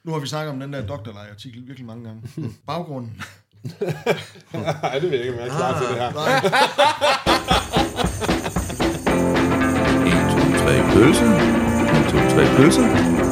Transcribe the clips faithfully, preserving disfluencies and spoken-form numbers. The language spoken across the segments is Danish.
Nu har vi snakket om den der doktorlej-artikel virkelig mange gange. Baggrunden. Nej, det ved jeg ikke, om jeg er klar ah, til det her. en, to, tre pølser. en, to, tre pølser.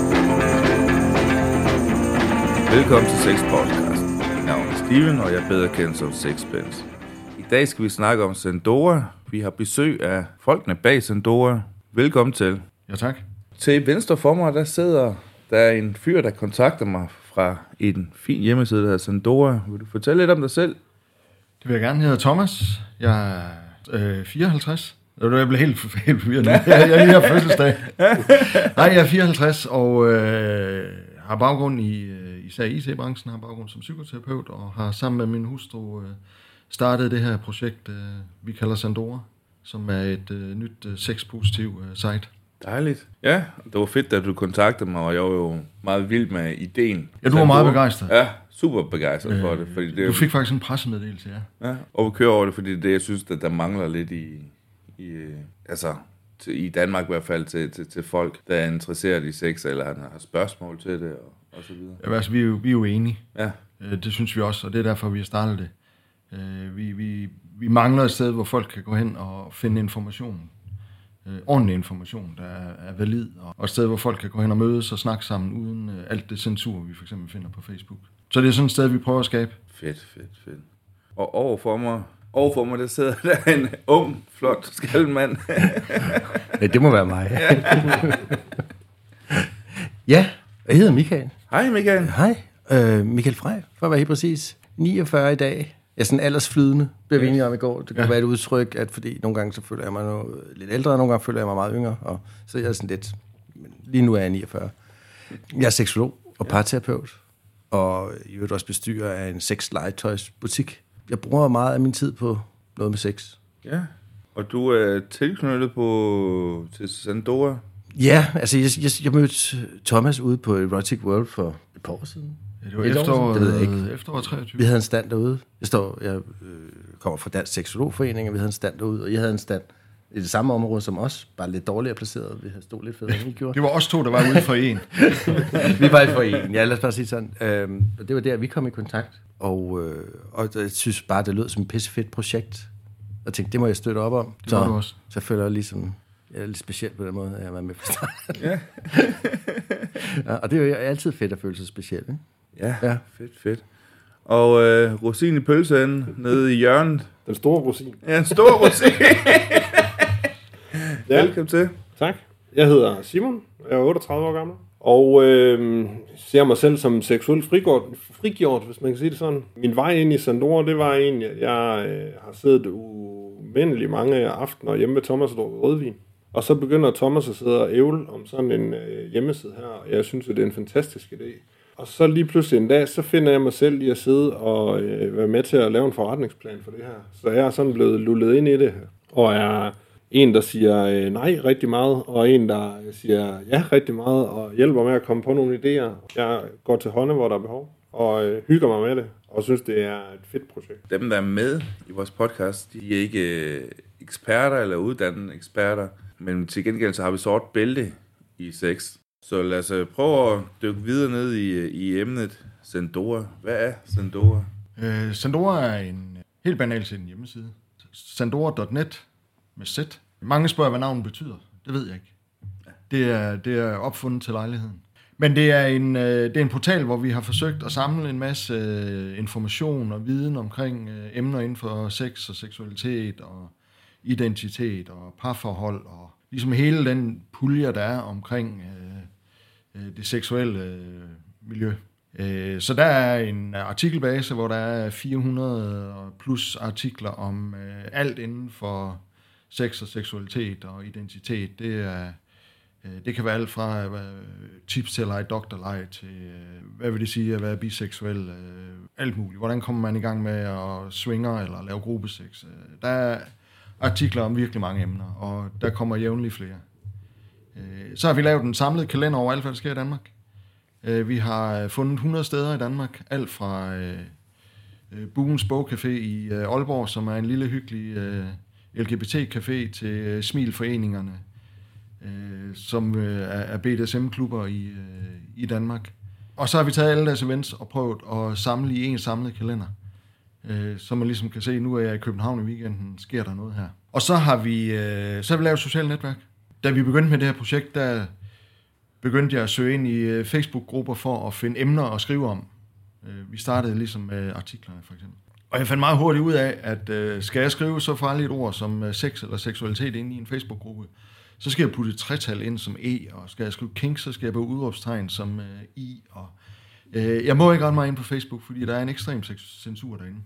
Velkommen til Sex Podcast. Mit navn er Steven, og jeg er bedre kendt som Sexpence. I dag skal vi snakke om Sendora. Vi har besøg af folkene bag Sendora. Velkommen til. Ja, tak. Til venstre for mig, der sidder der er en fyr, der kontakter mig fra en fin hjemmeside, der hedder Sendora. Vil du fortælle lidt om dig selv? Det vil jeg gerne. Jeg hedder Thomas. Jeg er øh, fireoghalvtreds. Jeg blev helt, helt forvirret. Jeg, jeg lige har fødselsdag. Nej, jeg er fireoghalvtreds og øh, har baggrund i øh, især I T-branchen, har baggrund som psykoterapeut, og har sammen med min hustru øh, startet det her projekt, øh, vi kalder Sendora, som er et øh, nyt øh, sexpositiv øh, site. Dejligt. Ja, det var fedt, da du kontaktede mig, og jeg var jo meget vild med ideen. Ja, du var meget begejstret. Ja, super begejstret øh, for det. Fordi det du fik faktisk en pressemeddelelse, ja. Ja, og vi kører over det, fordi det er det, jeg synes, at der mangler lidt i, i altså til, i Danmark i hvert fald, til, til, til folk, der er interesseret i sex, eller har spørgsmål til det, og, og så videre. Ja, altså, vi er jo, vi er jo enige. Ja. Det synes vi også, og det er derfor, vi har startet det. Vi, vi, vi mangler et sted, hvor folk kan gå hen og finde information. Ordentlig information, der er valid, og et sted, hvor folk kan gå hen og mødes og snakke sammen, uden alt det censur, vi for eksempel finder på Facebook. Så det er sådan et sted, vi prøver at skabe. Fedt, fedt, fedt. Og overfor mig, overfor mig der sidder der en ung, flot skalmand. Ja, det må være mig. Ja, ja, jeg hedder Michael. Hej Michael. Hej, øh, Michael Frey, for at være helt præcis. niogfyrre i dag. Jeg er sådan aldersflydende, blev vi enige om i går. Det kan ja. være et udtryk, at fordi nogle gange så føler jeg mig noget, lidt ældre, og nogle gange føler jeg mig meget yngre. Og så er jeg sådan lidt, lige nu er jeg niogfyrre. Jeg er seksolog og parterapeut, og i øvrigt også bestyrer af en sex-legetøjsbutik. Jeg bruger meget af min tid på noget med sex. Ja, og du er tilknyttet på til Sendora? Ja, altså jeg, jeg, jeg mødte Thomas ude på Erotic World for et par år siden. Ja, det var efterår, det ved jeg ikke. Efterår treogtyve. Vi havde en stand derude. Jeg, står, jeg øh, kommer fra Dansk Seksologforening, og vi havde en stand derude, og jeg havde en stand i det samme område som os, bare lidt dårligere placeret. Vi havde stået lidt federe, end vi gjorde. Det var os to, der var ude for en. Vi var for en, ja, lad os bare sige sådan. Øhm, og det var der, vi kom i kontakt, og, øh, og jeg synes bare, det lød som et pissefedt projekt. Og tænkte, det må jeg støtte op om. Det var du også. Så føler jeg ligesom, jeg er lidt specielt på den måde, at jeg var med fra starten. Ja. Ja, og det er jo altid fedt at føle sig speciel, ikke? Ja, ja, fedt, fedt. Og øh, rosin i pølseenden nede i hjørnet. Den store rosin. Ja, en stor rosin. Ja. Velkommen til. Tak. Jeg hedder Simon, jeg er otteogtredive år gammel, og øh, ser mig selv som seksuelt frigjort, frigjort, hvis man kan sige det sådan. Min vej ind i Sendora, det var egentlig, at jeg øh, har siddet umindeligt mange aftener hjemme ved Thomas og drukket rødvin. Og så begynder Thomas at sidde og ævle om sådan en øh, hjemmeside her, og jeg synes, at det er en fantastisk idé. Og så lige pludselig en dag, så finder jeg mig selv i at sidde og øh, være med til at lave en forretningsplan for det her. Så jeg er sådan blevet lullet ind i det, og er en, der siger øh, nej rigtig meget, og en, der siger ja rigtig meget, og hjælper med at komme på nogle idéer. Jeg går til hånden, hvor der er behov, og øh, hygger mig med det, og synes, det er et fedt projekt. Dem, der er med i vores podcast, de er ikke øh, eksperter eller uddannede eksperter, men til gengæld så har vi sort bælte i sex. Så lad os prøve at dykke videre ned i, i emnet Sendora. Hvad er Sendora? Uh, Sendora er en helt banal til en hjemmeside. Sendora punktum net med Z. Mange spørger, hvad navnet betyder. Det ved jeg ikke. Det er, det er opfundet til lejligheden. Men det er, en, det er en portal, hvor vi har forsøgt at samle en masse information og viden omkring emner inden for sex og seksualitet og identitet og parforhold og ligesom hele den pulje, der er omkring øh, det seksuelle øh, miljø. Øh, så der er en artikelbase, hvor der er fire hundrede plus artikler om øh, alt inden for sex og seksualitet og identitet. Det, er, øh, det kan være alt fra øh, tips til at lege doktorlege til, øh, hvad vil det sige at være biseksuel, øh, alt muligt. Hvordan kommer man i gang med at swinger eller lave gruppesex? Der er artikler om virkelig mange emner, og der kommer jævnligt flere. Så har vi lavet en samlet kalender over alt, hvad der sker i Danmark. Vi har fundet hundrede steder i Danmark, alt fra Buens Bogcafé i Aalborg, som er en lille hyggelig L G B T-café, til Smilforeningerne, som er B D S M-klubber i, i Danmark. Og så har vi taget alle deres events og prøvet at samle i en samlet kalender. Øh, så man ligesom kan se, nu er jeg i København i weekenden, sker der noget her. Og så har vi, øh, så har vi lavet et socialt netværk. Da vi begyndte med det her projekt, der begyndte jeg at søge ind i Facebook-grupper for at finde emner at skrive om. Vi startede ligesom med artiklerne, for eksempel. Og jeg fandt meget hurtigt ud af, at øh, skal jeg skrive så farligt et ord som øh, sex eller seksualitet ind i en Facebook-gruppe, så skal jeg putte et tretal ind som E, og skal jeg skrive kink, så skal jeg bruge udråbstegn som øh, I. Og, øh, jeg må ikke rette mig ind på Facebook, fordi der er en ekstrem censur derinde.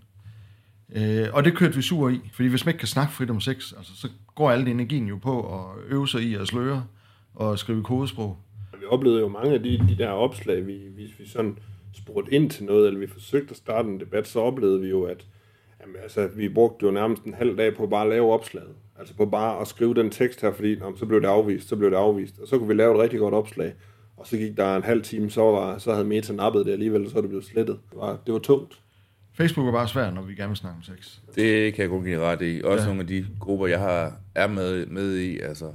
Øh, og det kørte vi sur i, fordi hvis man ikke kan snakke frit om sex, altså, så går al energien jo på at øve sig i at sløre og skrive kodesprog. Vi oplevede jo mange af de, de der opslag, vi, vi, vi sådan spurgte ind til noget, eller vi forsøgte at starte en debat, så oplevede vi jo, at jamen, altså, vi brugte jo nærmest en halv dag på bare at lave opslaget. Altså på bare at skrive den tekst her, fordi jamen, så blev det afvist, så blev det afvist. Og så kunne vi lave et rigtig godt opslag. Og så gik der en halv time, så, var, så havde Meta nappet det alligevel, så det blev slettet. Det var, det var tungt. Facebook er bare svært, når vi gerne vil snakke om sex. Det kan jeg kun give ret i. Også ja. Ja. Nogle af de grupper, jeg har, er med, med i, altså,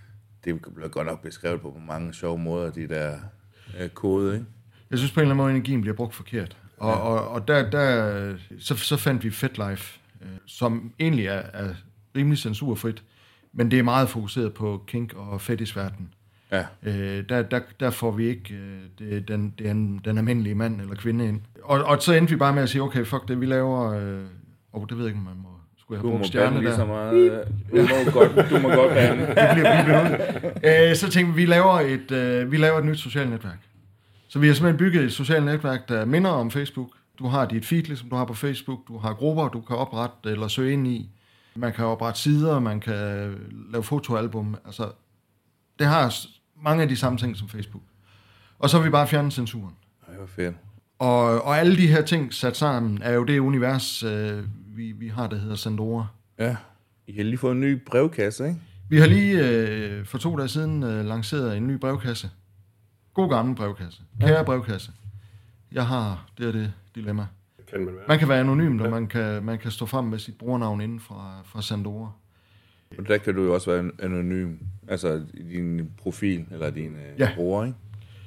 det bliver godt nok beskrevet på mange sjove måder, de der øh, kode, ikke? Jeg synes på en eller anden måde, energien bliver brugt forkert. Og, ja. og, og der, der så, så fandt vi FetLife, øh, som egentlig er, er rimelig censurfrit, men det er meget fokuseret på kink og fetisverden. Ja. Øh, der, der, der får vi ikke øh, det, den, den, den almindelige mand eller kvinde ind. Og, og så endte vi bare med at sige, okay, fuck det, vi laver... Øh, oh, det ved jeg ikke, om man må... Skulle jeg have brugt stjerne der? Meget, du, må godt, du må godt bande. Det bliver biblet ud. Øh, så tænkte vi, vi laver, et, øh, vi laver et nyt socialt netværk. Så vi har simpelthen bygget et socialt netværk, der minder om Facebook. Du har dit feed, ligesom du har på Facebook. Du har grupper, du kan oprette eller søge ind i. Man kan oprette sider, man kan lave fotoalbum. Altså, det har mange af de samme ting som Facebook. Og så har vi bare fjernet censuren. Ej, hvor fedt. Og, og alle de her ting sat sammen, er jo det univers, øh, vi, vi har, der hedder Sandora. Ja. I har lige fået en ny brevkasse, ikke? Vi har lige øh, for to dage siden øh, lanceret en ny brevkasse. God gammel brevkasse. Kære brevkasse. Jeg har, det er det dilemma. Kan man være. Man kan være anonym, og man kan, man kan stå frem med sit brugernavn inden fra, fra Sandora. Og der kan du jo også være anonym, altså i din profil, eller din øh, ja. bruger, ikke?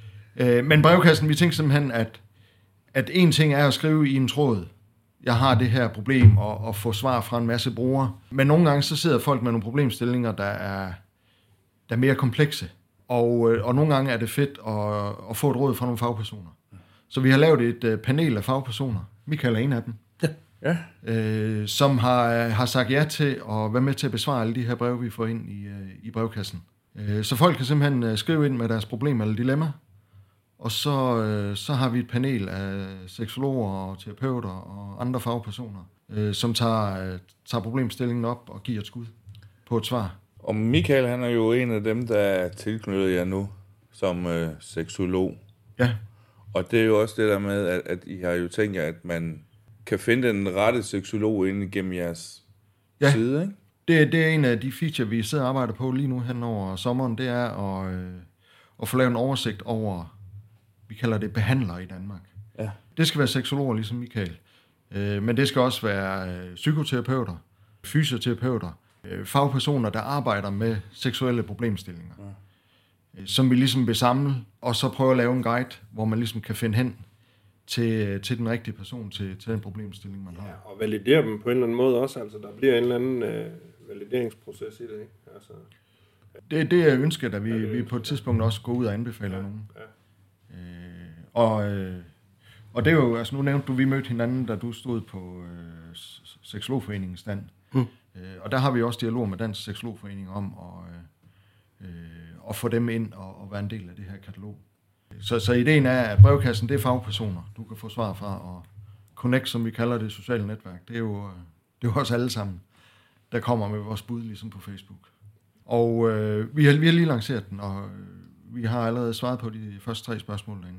Øh, men brevkassen, vi tænker simpelthen, at, at en ting er at skrive i en tråd. Jeg har det her problem, og, og få svar fra en masse brugere. Men nogle gange så sidder folk med nogle problemstillinger, der er, der er mere komplekse. Og, øh, og nogle gange er det fedt at, at få et råd fra nogle fagpersoner. Så vi har lavet et øh, panel af fagpersoner. Michael er en af dem. Ja. Øh, som har, har sagt ja til at være med til at besvare alle de her breve, vi får ind i, øh, i brevkassen. Øh, så folk kan simpelthen øh, skrive ind med deres problem eller dilemma, og så, øh, så har vi et panel af seksologer og terapeuter og andre fagpersoner, øh, som tager, øh, tager problemstillingen op og giver et skud på et svar. Og Michael, han er jo en af dem, der er tilknyttet jer nu som øh, seksolog. Ja. Og det er jo også det der med, at, at I har jo tænkt jer, at man kan finde den rette seksolog inde gennem jeres ja. side, ikke? Det, det er en af de feature, vi sidder og arbejder på lige nu hen over sommeren, det er at, øh, at få lavet en oversigt over, vi kalder det behandlere i Danmark. Ja. Det skal være seksologer ligesom Michael, øh, men det skal også være øh, psykoterapeuter, fysioterapeuter, øh, fagpersoner, der arbejder med seksuelle problemstillinger, ja. øh, som vi ligesom vil samle, og så prøve at lave en guide, hvor man ligesom kan finde hen til, til den rigtige person, til, til den problemstilling, man har. Ja, og validere dem på en eller anden måde også, altså der bliver en eller anden øh, valideringsproces i det, ikke? Altså, det, det er ønsket, at vi, ja, vi på et tidspunkt også går ud og anbefaler ja, nogen. Ja. Øh, og, øh, og det er jo, altså nu nævnte du, vi mødte hinanden, da du stod på øh, Seksologforeningens stand. Mm. Øh, og der har vi også dialog med Dansk Seksologforening om at, øh, øh, at få dem ind og, og være en del af det her katalog. Så, så ideen er, at brevkassen, det er fagpersoner, du kan få svar fra, og Connect, som vi kalder det sociale netværk, det er jo, det er jo også alle sammen, der kommer med vores bud, ligesom på Facebook. Og øh, vi, har, vi har lige lanceret den, og vi har allerede svaret på de første tre spørgsmål derinde.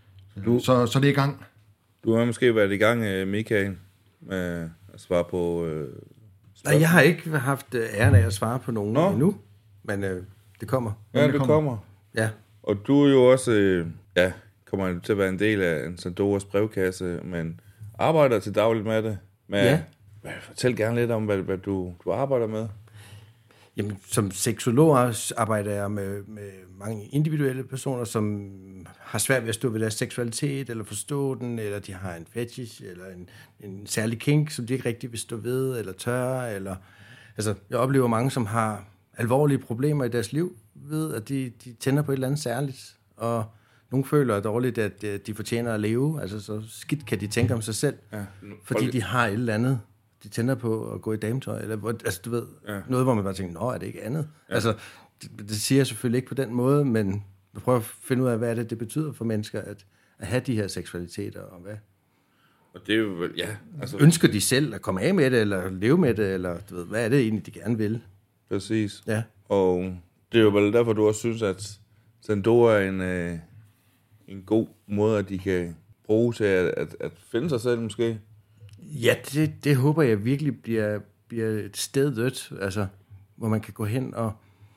Du, så, så det er i gang. Du har måske været i gang, Michael, med at svare på øh, Nej, jeg har ikke haft æren af at svare på nogen Nå. endnu, men øh, det kommer. Ja, det, det kommer. kommer. Ja. Og du er jo også, øh, ja, kommer til at være en del af en Sandoras brevkasse, men arbejder til dagligt med det. Med, ja. Fortæl gerne lidt om, hvad, hvad du, du arbejder med. Jamen, som seksolog arbejder jeg med, med mange individuelle personer, som har svært ved at stå ved deres seksualitet, eller forstå den, eller de har en fetish, eller en, en særlig kink, som de ikke rigtig vil stå ved, eller tør, eller... Altså, jeg oplever mange, som har alvorlige problemer i deres liv, ved, at de, de tænder på et eller andet særligt, og nogle føler dårligt, at de fortjener at leve, altså så skidt kan de tænke om sig selv, ja, fordi de har et eller andet, de tænder på at gå i dametøj, eller altså du ved, ja. Noget, hvor man bare tænker, nå, er det ikke andet? Ja. Altså, det, det siger jeg selvfølgelig ikke på den måde, men jeg prøver at finde ud af, hvad det, det betyder for mennesker, at, at have de her seksualiteter, og hvad. Og det er jo, ja, altså... Ønsker de selv at komme af med det, eller leve med det, eller du ved, hvad er det egentlig, de gerne vil? Præcis. Ja. Og det er jo vel derfor, du også synes, at Sandora er en, øh, en god måde, at de kan bruge til at, at, at finde sig selv måske. Ja, det, det håber jeg virkelig bliver, bliver et sted dødt, altså, hvor man kan gå hen og,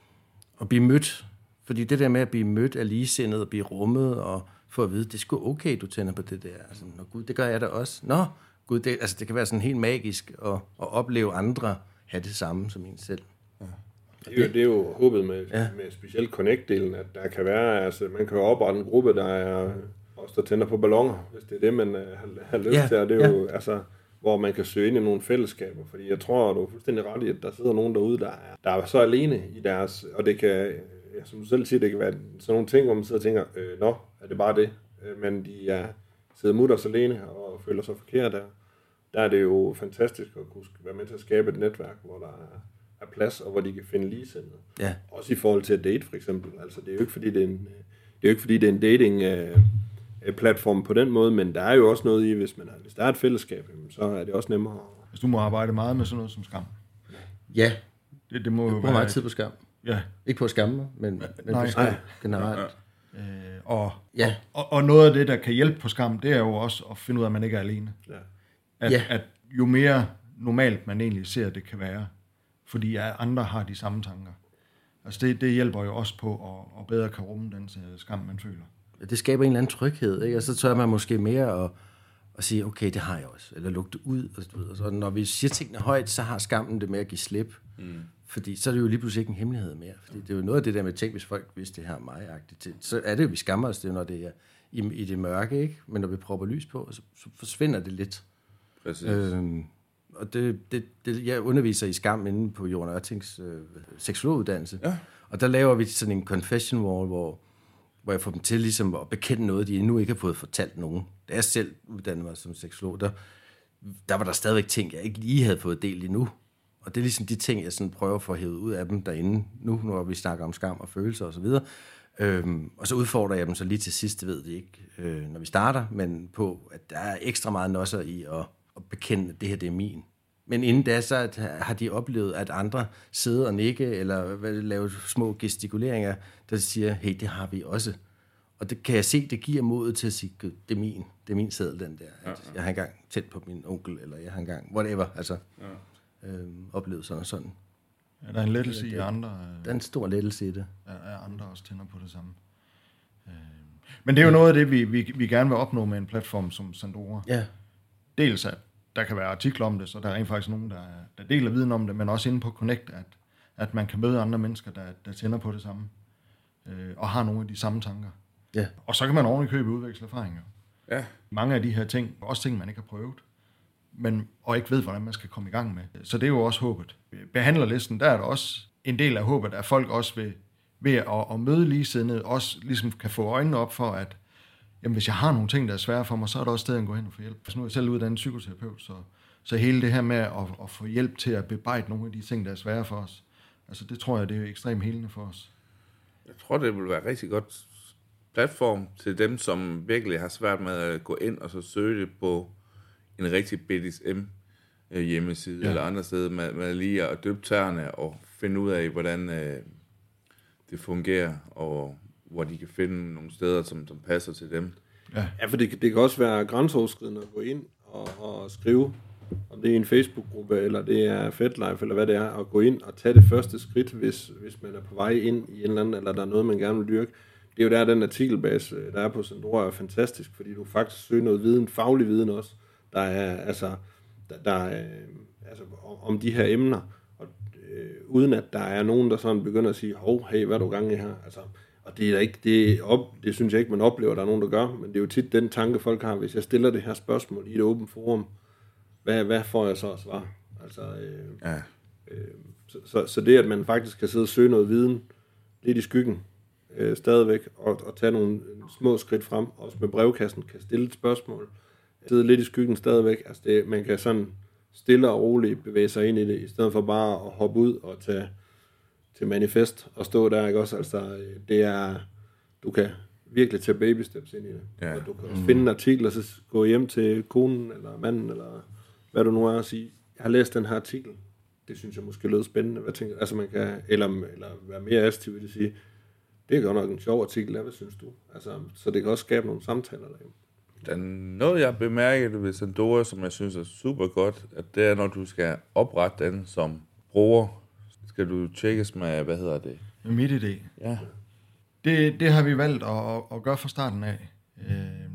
og blive mødt. Fordi det der med at blive mødt er ligesindet og blive rummet og få at vide, det er sgu okay, du tænder på det der. Altså, nå gud, det gør jeg da også. Nå, gud, det, altså, det kan være sådan helt magisk at, at opleve andre have det samme som en selv. Ja. Det er, jo, det er jo håbet med, ja. med specielt Connect-delen, at der kan være, altså man kan jo oprette en gruppe, der er også der tænder på balloner, hvis det er det, man uh, har, har lyst ja. til, og det er ja. jo, altså, hvor man kan søge ind i nogle fællesskaber, fordi jeg tror, du er fuldstændig ret i, at der sidder nogen derude, der er, der er så alene i deres, og det kan, ja, som du selv siger, det kan være sådan nogle ting, hvor man sidder og tænker, øh, nå, er det bare det? Men de er, sidder mutters alene og føler sig forkert der. Der er det jo fantastisk at kunne være med til at skabe et netværk, hvor der er er plads, og hvor de kan finde ligesindede. Ja. Også i forhold til at date, for eksempel. Altså, det er jo ikke, fordi det er en, det er jo ikke, fordi det er en dating-platform uh, på den måde, men der er jo også noget i, hvis, man, hvis der er et fællesskab, så er det også nemmere. Hvis du må arbejde meget med sådan noget som skam. Ja. Det, det må jeg jo bruger meget tid på skam. Ja. Ikke på at skamme mig, men, men Nej. på skam generelt. Ja. Øh, og, ja. og, og noget af det, der kan hjælpe på skam, det er jo også at finde ud af, at man ikke er alene. Ja. At, ja. at jo mere normalt man egentlig ser, det kan være, fordi andre har de samme tanker. Altså det, det hjælper jo også på at, at bedre kan rumme den skam, man føler. Det skaber en eller anden tryghed, ikke? Og så tør man måske mere at, at sige, okay, det har jeg også, eller lugte ud. Og så, når vi siger tingene højt, så har skammen det med at give slip. Mm. Fordi så er det jo lige pludselig ikke en hemmelighed mere. Fordi det er jo noget af det der med, tænk, hvis folk vidste det her mig-agtigt. Så er det jo, vi skammer os, det er, når det er i, i det mørke, ikke? Men når vi propper lys på, så, så forsvinder det lidt. Præcis. Øhm, og det, det, det, jeg underviser i skam inde på Jorden Ørtings øh, seksologuddannelse. Ja. Og der laver vi sådan en confession wall, hvor, hvor jeg får dem til ligesom at bekende noget, de endnu ikke har fået fortalt nogen. Da jeg selv uddannede mig som seksolog, der, der var der stadigvæk ting, jeg ikke lige havde fået delt endnu. Og det er ligesom de ting, jeg sådan prøver at få hævet ud af dem derinde, nu når vi snakker om skam og følelser osv. Og, øhm, og så udfordrer jeg dem så lige til sidst, det ved de ikke, øh, når vi starter, men på, at der er ekstra meget nosser i at, at bekende, at det her det er min. Men inden da, så at, har de oplevet, at andre sidder og nikke, eller lave små gestikuleringer, der siger, hey, det har vi også. Og det kan jeg se, det giver modet til at sige, det er min, det er min seddel, den der. Ja, ja. Jeg har engang tæt på min onkel, eller jeg har engang, whatever, altså. Ja. Øhm, oplevet sådan og sådan. Ja, der er en lettelse i andre. Der er en stor lettelse i det. Ja, er andre også tænder på det samme. Øh, men det er jo noget af det, vi, vi, vi gerne vil opnå med en platform som Sandora. Ja. Dels at der kan være artikler om det, så der er rent faktisk nogen, der, der deler viden om det, men også inde på Connect, at, at man kan møde andre mennesker, der, der tænder på det samme, øh, og har nogle af de samme tanker. Ja. Og så kan man ordentligt købe udveksle erfaringer. Ja. Mange af de her ting, også ting, man ikke har prøvet, men, og ikke ved, hvordan man skal komme i gang med. Så det er jo også håbet. Behandlerlisten, der er der også en del af håbet, at folk også ved, ved at, at møde ligesindede, også ligesom kan få øjnene op for, at jamen, hvis jeg har nogle ting, der er svære for mig, så er der også stedet at gå hen og få hjælp. Så nu er jeg selv uddannet psykoterapeut, så, så hele det her med at, at få hjælp til at bearbejde nogle af de ting, der er svære for os, altså det tror jeg, det er ekstremt helende for os. Jeg tror, det vil være et rigtig godt platform til dem, som virkelig har svært med at gå ind og så søge det på en rigtig B D S M hjemmeside, ja. Eller andre steder, med, med lige at døbe tæerne og finde ud af, hvordan øh, det fungerer, og hvor de kan finde nogle steder, som, som passer til dem. Ja, ja for det, det kan også være grænseoverskridende at gå ind og, og skrive, om det er en Facebook-gruppe, eller det er FedLife, eller hvad det er, at gå ind og tage det første skridt, hvis, hvis man er på vej ind i en eller anden, eller der er noget, man gerne vil dyrke. Det er jo der, den artikelbase, der er på Sandora, er fantastisk, fordi du faktisk søger noget viden, faglig viden også, der er, altså, der, der er, altså, om de her emner. Og øh, uden at der er nogen, der sådan begynder at sige, hov, hey, hvad er du gang i her? Altså, og det er ikke, det, op, det synes jeg ikke, man oplever, at der er nogen, der gør, men det er jo tit den tanke, folk har, hvis jeg stiller det her spørgsmål i et åbent forum, hvad, hvad får jeg så at svare? Altså, øh, ja. øh, så, så, så det, at man faktisk kan sidde og søge noget viden, lidt i skyggen, øh, stadigvæk, og, og tage nogle små skridt frem, også med brevkassen, kan stille et spørgsmål, sidde lidt i skyggen stadigvæk, altså det, man kan sådan stille og roligt bevæge sig ind i det, i stedet for bare at hoppe ud og tage til manifest og stå der, ikke også? Altså, det er, du kan virkelig tage baby steps ind i det. Ja. Og du kan også mm. finde en artikel, og så gå hjem til konen, eller manden, eller hvad du nu er, og sige, jeg har læst den her artikel, det synes jeg måske lød spændende, hvad tænker, altså man kan, eller, eller være mere aktiv i det, sige, det er godt nok en sjov artikel, hvad synes du? Altså, så det kan også skabe nogle samtaler derhjemme. Der er noget, jeg bemærket ved Sandora, som jeg synes er super godt, at det er, når du skal oprette den som bruger, skal du tjekkes med, hvad hedder det? MitID. Ja. Det, det har vi valgt at, at gøre fra starten af. Øh,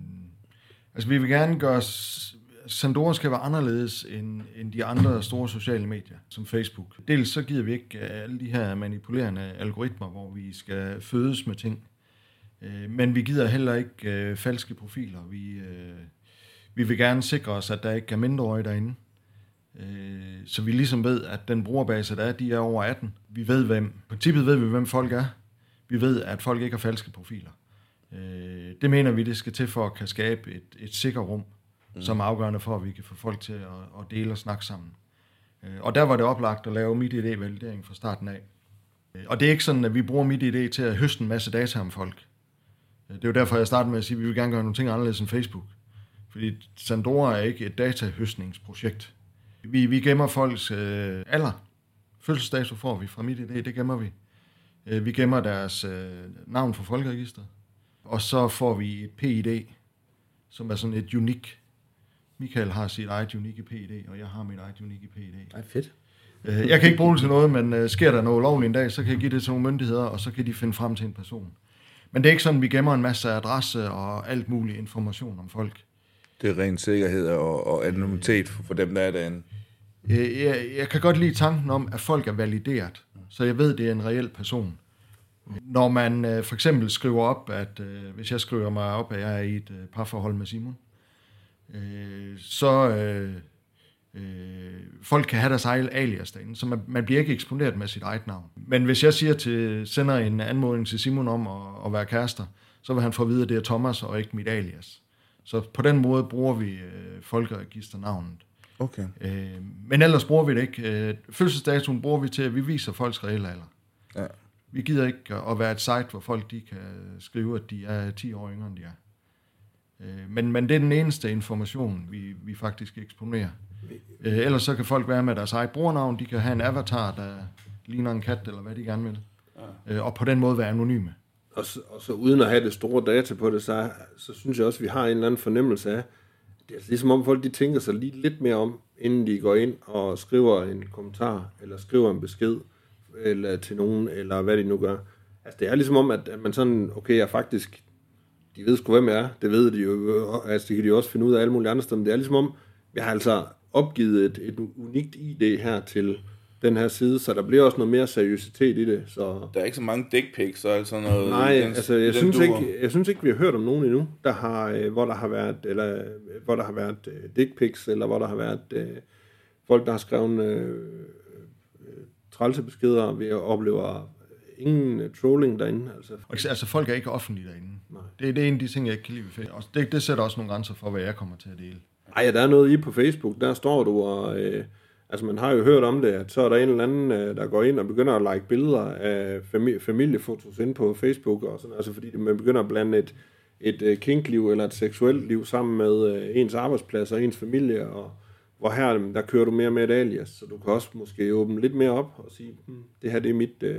altså, vi vil gerne gøre... Sandora skal være anderledes end, end de andre store sociale medier, som Facebook. Dels så gider vi ikke alle de her manipulerende algoritmer, hvor vi skal fødes med ting. Men vi gider heller ikke øh, falske profiler. Vi, øh, vi vil gerne sikre os, at der ikke er mindreårige derinde. Øh, så vi ligesom ved, at den brugerbase, der er, de er over atten. Vi ved, hvem, på princippet ved vi, hvem folk er. Vi ved, at folk ikke har falske profiler. Øh, det mener vi, det skal til for at kan skabe et, et sikker rum, mm. som er afgørende for, at vi kan få folk til at, at dele og snakke sammen. Øh, og der var det oplagt at lave MitID-validering fra starten af. Øh, og det er ikke sådan, at vi bruger MitID til at høste en masse data om folk. Det er jo derfor, jeg startede med at sige, at vi vil gerne gøre nogle ting anderledes end Facebook. Fordi Sandora er ikke et datahøstningsprojekt. Vi, vi gemmer folks øh, alder. Fødselsdato får vi fra MitID, det gemmer vi. Øh, vi gemmer deres øh, navn fra folkeregisteret. Og så får vi et P I D, som er sådan et unik. Michael har sit eget unikke P I D, og jeg har mit eget unikke P I D. Ej, fedt. Øh, jeg kan ikke bruge det til noget, men øh, sker der noget ulovligt en dag, så kan jeg give det til nogle myndigheder, og så kan de finde frem til en person. Men det er ikke sådan, at vi gemmer en masse adresse og alt mulig information om folk. Det er ren sikkerhed og, og anonymitet for dem, der er derinde. Jeg, jeg kan godt lide tanken om, at folk er valideret, så jeg ved, det er en reel person. Når man øh, for eksempel skriver op, at øh, hvis jeg skriver mig op, at jeg er i et øh, parforhold med Simon, øh, så øh, øh, folk kan have deres eget alias derinde, så man, man bliver ikke eksponeret med sit eget navn. Men hvis jeg siger til, sender en anmodning til Simon om at, at være kærester, så vil han få at vide, at det er Thomas og ikke mit alias. Så på den måde bruger vi øh, folkeregisternavnet. Okay. Øh, men ellers bruger vi det ikke. Øh, fødselsdatoen bruger vi til, at vi viser folks reelle alder. Ja. Vi gider ikke at være et site, hvor folk de kan skrive, at de er ti år yngre, end de er. Øh, men, men det er den eneste information, vi, vi faktisk eksponerer. Øh, ellers så kan folk være med deres eget brugernavn. De kan have en avatar, der ligner en kat, eller hvad de gerne vil. Ja. Øh, og på den måde være anonyme. Og så, og så uden at have det store data på det, så, så synes jeg også, at vi har en eller anden fornemmelse af, det er altså ligesom om folk de tænker sig lige lidt mere om, inden de går ind og skriver en kommentar, eller skriver en besked eller til nogen, eller hvad de nu gør. Altså det er ligesom om, at, at man sådan, okay, jeg faktisk, de ved sgu, hvem jeg er, det ved de jo, altså det kan de jo også finde ud af alle mulige andre steder, men det er ligesom om, jeg har altså opgivet et, et unikt I D her til den her side, så der bliver også noget mere seriøsitet i det. Så der er ikke så mange dick pics og alt sådan noget. Nej, den, altså jeg synes, ikke, jeg synes ikke, vi har hørt om nogen endnu, der har, hvor der har været, eller hvor der har været uh, dick pics, eller hvor der har været uh, folk, der har skrevet uh, trælsebeskeder, vi oplever ingen uh, trolling derinde. Altså. altså folk er ikke offentlige derinde. Det, det er en af de ting, jeg ikke kan lide ved Facebook. Det, det sætter også nogle grænser for, hvad jeg kommer til at dele. Ej, der er noget i på Facebook, der står du og... Uh, Altså, man har jo hørt om det, at så er der en eller anden, der går ind og begynder at like billeder af familie, familiefotos ind på Facebook og sådan, altså fordi man begynder at blande et, et kinkliv eller et seksuelt liv sammen med ens arbejdsplads og ens familie, og hvor her, der kører du mere med et alias, så du kan også måske åbne lidt mere op og sige, hm, det her det er mit øh,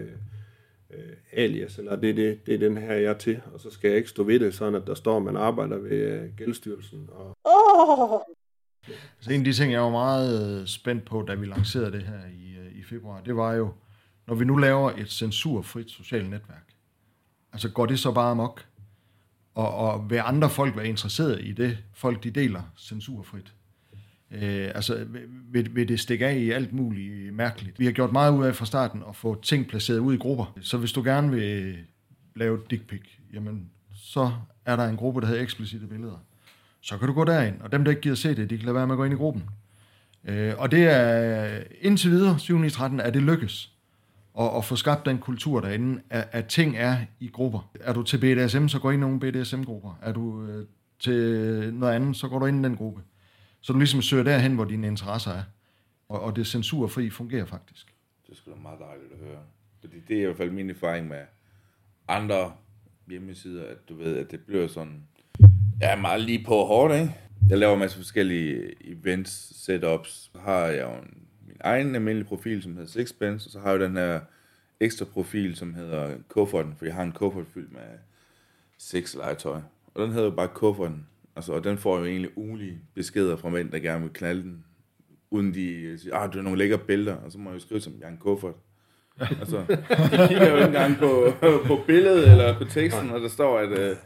alias, eller det, det, det er den her, jeg er til, og så skal jeg ikke stå ved det, sådan at der står, at man arbejder ved øh, Gældsstyrelsen. Og oh. Så en af de ting, jeg var meget spændt på, da vi lancerede det her i, i februar, det var jo, når vi nu laver et censurfrit socialt netværk, altså går det så bare amok? Og, og vil andre folk være interesseret i det, folk de deler censurfrit? Øh, altså, vil, vil det stikke af i alt muligt mærkeligt. Vi har gjort meget ud af fra starten at få ting placeret ud i grupper. Så hvis du gerne vil lave dick pic, jamen, så er der en gruppe, der hedder eksplicite billeder. Så kan du gå derind, og dem, der ikke gider se det, de kan lade være med at gå ind i gruppen. Øh, og det er, indtil videre, syv ni tretten, er det lykkes at, at få skabt den kultur derinde, at, at ting er i grupper. Er du til B D S M, så gå ind i nogle B D S M-grupper. Er du øh, til noget andet, så går du ind i den gruppe. Så du ligesom søger derhen, hvor dine interesser er. Og, og det censurfri fungerer faktisk. Det er sgu da meget dejligt at høre. Fordi det er i hvert fald min erfaring med andre hjemmesider, at du ved, at det bliver sådan, ja, meget lige på hårdt, ikke? Jeg laver en masse forskellige events, setups. Så har jeg jo en, min egen almindelige profil, som hedder Sixpence, og så har jeg den her ekstra profil, som hedder Kufferten, for jeg har en kuffert fyldt med seks legetøj. Og den hedder jo bare Kufferten. Altså, og den får jo egentlig ugenlige beskeder fra mænd, der gerne vil knalde den, uden de siger, ah, du har nogle lækre billeder, og så må jeg jo skrive som, jeg er en kuffert. Altså, de kigger jo ikke engang på, på billedet eller på teksten, og der står, at, uh,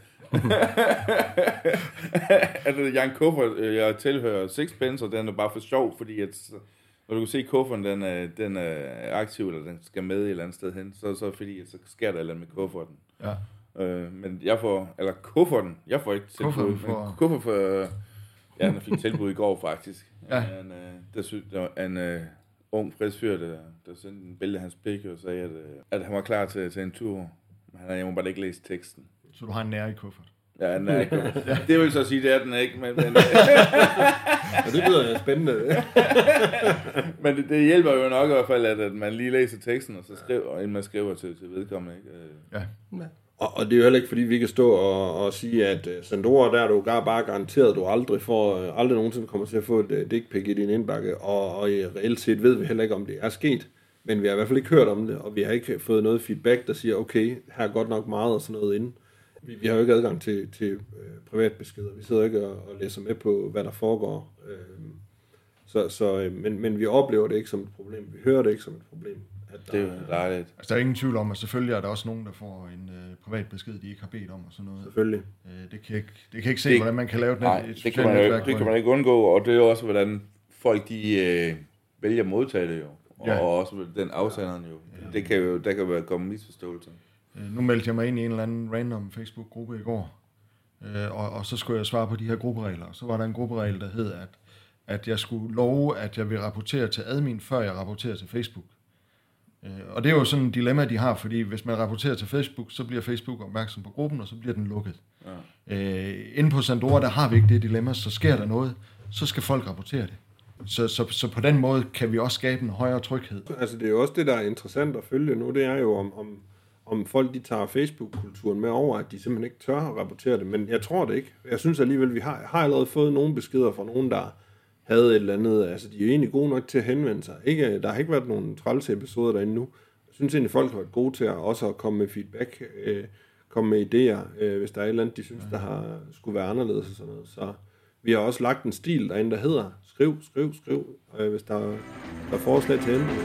at jeg er en kuffert, jeg tilhører Sixpence, og den er bare for sjov, fordi at, når du kan se kufferten, den er, den er aktiv, eller den skal med et eller andet sted hen, så, så fordi, at så sker der et eller andet med kufferten. Ja. Øh, men jeg får, eller kufferten, jeg får ikke tilbud, for... men kuffert for, ja, den fik tilbud i går faktisk. Ja. En, uh, der, sy- der var en uh, ung, frisk fyr, der, der sendte en billede af hans pik, og sagde, at, uh, at han var klar til, til en tur. Men han havde bare ikke læst teksten. Så du har en nær i kuffert? Ja, en nær i kuffert. Ja. Det vil så sige, det er den ikke, men... men og det lyder spændende. Men det, det hjælper jo nok i hvert fald, at, at man lige læser teksten, og så skriver, inden man skriver til, til vedkommende, ikke? Ja. Ja. Og, og det er jo heller ikke, fordi vi kan stå og, og sige, at uh, Sandora, der er du bare garanteret, at du aldrig får, uh, aldrig nogensinde kommer til at få et uh, dick pic i din indbakke, og, og i reelt set ved vi heller ikke, om det er sket, men vi har i hvert fald ikke hørt om det, og vi har ikke fået noget feedback, der siger, okay, her er godt nok meget og sådan noget inde. Vi, vi har jo ikke adgang til, til uh, privatbeskeder, vi sidder ikke og, og læser med på, hvad der foregår, uh, så, så, uh, men, men vi oplever det ikke som et problem, vi hører det ikke som et problem. Det er jo dejligt. Altså, der er ingen tvivl om, at selvfølgelig er der også nogen, der får en øh, privat besked, de ikke har bedt om og sådan noget. Selvfølgelig. Øh, det, kan ikke, det kan ikke se, det, hvordan man kan lave et, nej, et det kan man jo, det kan man ikke undgå, og det er jo også, hvordan folk de øh, vælger at modtage det jo. Og, ja. og også den afsenderen jo. Ja. Det kan jo, der kan være komme misforståelser. Øh, nu meldte jeg mig ind i en eller anden random Facebook-gruppe i går, øh, og, og så skulle jeg svare på de her grupperegler. Så var der en grupperegel, der hed, at, at jeg skulle love, at jeg vil rapportere til admin, før jeg rapporterer til Facebook. Og det er jo sådan et dilemma, de har, fordi hvis man rapporterer til Facebook, så bliver Facebook opmærksom på gruppen, og så bliver den lukket. Ja. Øh, inde på Sandora, der har vi ikke det dilemma, så sker der noget, så skal folk rapportere det. Så, så, så på den måde kan vi også skabe en højere tryghed. Altså det er jo også det, der er interessant at følge nu, det er jo om, om, om folk de tager Facebook-kulturen med over, at de simpelthen ikke tør at rapportere det, men jeg tror det ikke. Jeg synes alligevel, vi har, har allerede fået nogle beskeder fra nogen, der havde et eller andet, altså de er jo egentlig gode nok til at henvende sig. Ikke, der har ikke været nogen trælse episoder derinde nu. Jeg synes egentlig, folk har været gode til at også at komme med feedback, øh, komme med idéer, øh, hvis der er et eller andet, de synes, der har, skulle være anderledes og sådan noget. Så vi har også lagt en stil derinde, der hedder skriv, skriv, skriv, øh, hvis der, der er forslag til ændring.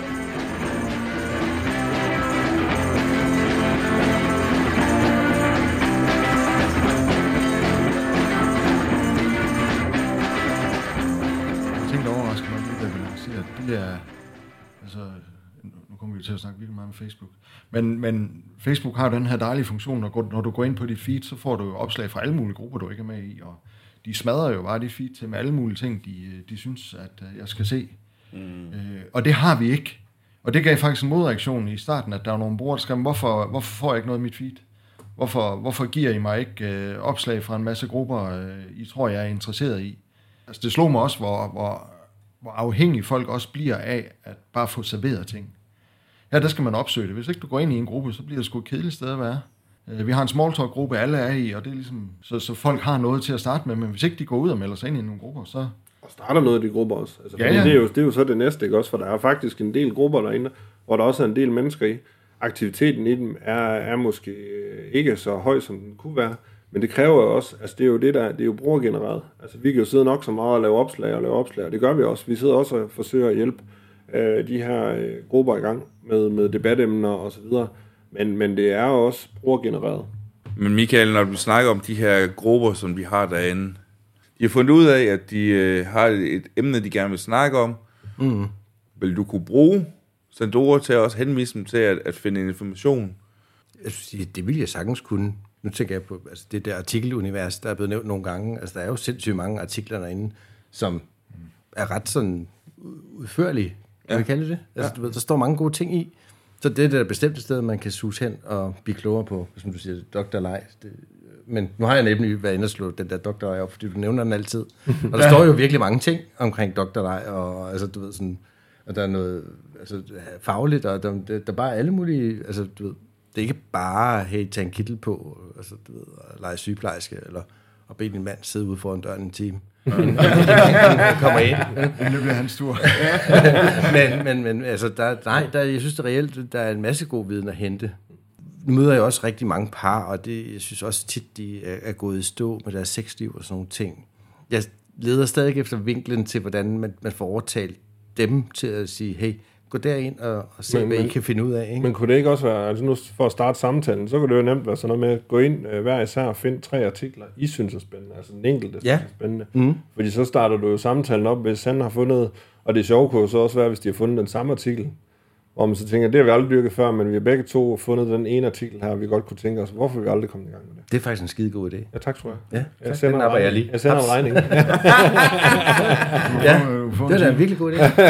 Det er, altså, nu kommer vi til at snakke virkelig meget om Facebook, men, men Facebook har den her dejlige funktion, når, når du går ind på dit feed, så får du jo opslag fra alle mulige grupper, du ikke er med i, og de smadrer jo bare dit feed til med alle mulige ting, de, de synes, at jeg skal se. Mm. Øh, og det har vi ikke. Og det gav faktisk en modreaktion i starten, at der var nogle brugere, der skrev, hvorfor, hvorfor får jeg ikke noget af mit feed? Hvorfor, hvorfor giver I mig ikke øh, opslag fra en masse grupper, øh, I tror, jeg er interesseret i? Altså, det slog mig også, hvor, hvor hvor afhængige folk også bliver af at bare få serveret ting. Ja, der skal man opsøge det. Hvis ikke du går ind i en gruppe, så bliver det sgu et kedeligt sted at være. Vi har en small talk gruppe, alle er i, og det er ligesom, så, så folk har noget til at starte med, men hvis ikke de går ud og melder sig ind i nogle grupper, så... Og starter noget i de grupper også. Altså, ja, ja. Det, er jo, det er jo så det næste, ikke også? For der er faktisk en del grupper derinde, hvor der også er en del mennesker i. Aktiviteten i dem er, er måske ikke så høj, som den kunne være, men det kræver jo også, altså det er jo det der, det er jo brugergenereret. Altså vi kan jo sidde nok så meget og lave opslag og lave opslag, og det gør vi også. Vi sidder også og forsøger at hjælpe øh, de her øh, grupper i gang med, med debatemner og så videre. Men, men det er jo også brugergenereret. Men Michael, når du snakker om de her grupper, som vi har derinde, De har fundet ud af, at de øh, har et emne, de gerne vil snakke om. Mm. Vil du kunne bruge Sandora til at også henvise dem til at, at finde information? Jeg synes, det vil jeg sagtens kunne. Nu tænker jeg på altså det der artikelunivers, der er blevet nævnt nogle gange. Altså, der er jo sindssygt mange artikler derinde, som er ret sådan udførlige. Kan ja. vi kalde det? Altså, ja. du ved, der står mange gode ting i. Så det er det bestemte sted, man kan suge hen og blive klogere på, som du siger, doktor Lej. Det, men nu har jeg nemlig været inde og slå den der doktor Lej op, fordi du nævner den altid. Og der ja. står jo virkelig mange ting omkring doktor Lej, og altså, du ved, sådan, og der er noget altså, fagligt, og der, der, der er bare alle mulige, altså, du ved, det er ikke bare, hey, tage en kittel på, altså, du ved, at lege sygeplejerske, eller at bede din mand sidde ude foran døren en time. kommer ind. Men det bliver hans tur. men, men, men altså, der, nej, der, jeg synes det reelt, der er en masse god viden at hente. Nu møder jeg også rigtig mange par, og det, jeg synes også tit, de er, er gået i stå med deres sexliv og sådan nogle ting. Jeg leder stadig efter vinklen til, hvordan man, man får overtalt dem til at sige, hey, gå derind og, og se, men, hvad men, I kan finde ud af. Ikke? Men kunne det ikke også være, altså nu for at starte samtalen, så kunne det jo nemt være sådan noget med at gå ind øh, hver især og finde tre artikler, I synes er spændende, altså den enkelte ja. er spændende. Mm. Fordi så starter du jo samtalen op, hvis han har fundet, og det sjove kunne jo så også være, hvis de har fundet den samme artikel, hvor man så tænker, det har vi aldrig dyrket før, men vi har begge to fundet den ene artikel her, vi godt kunne tænke os, hvorfor vi aldrig kommet i gang med det. Det er faktisk en skide god idé. Ja, tak tror jeg. Ja, jeg sender, en jeg, lige. jeg sender en regning. ja, det er da en virkelig god idé.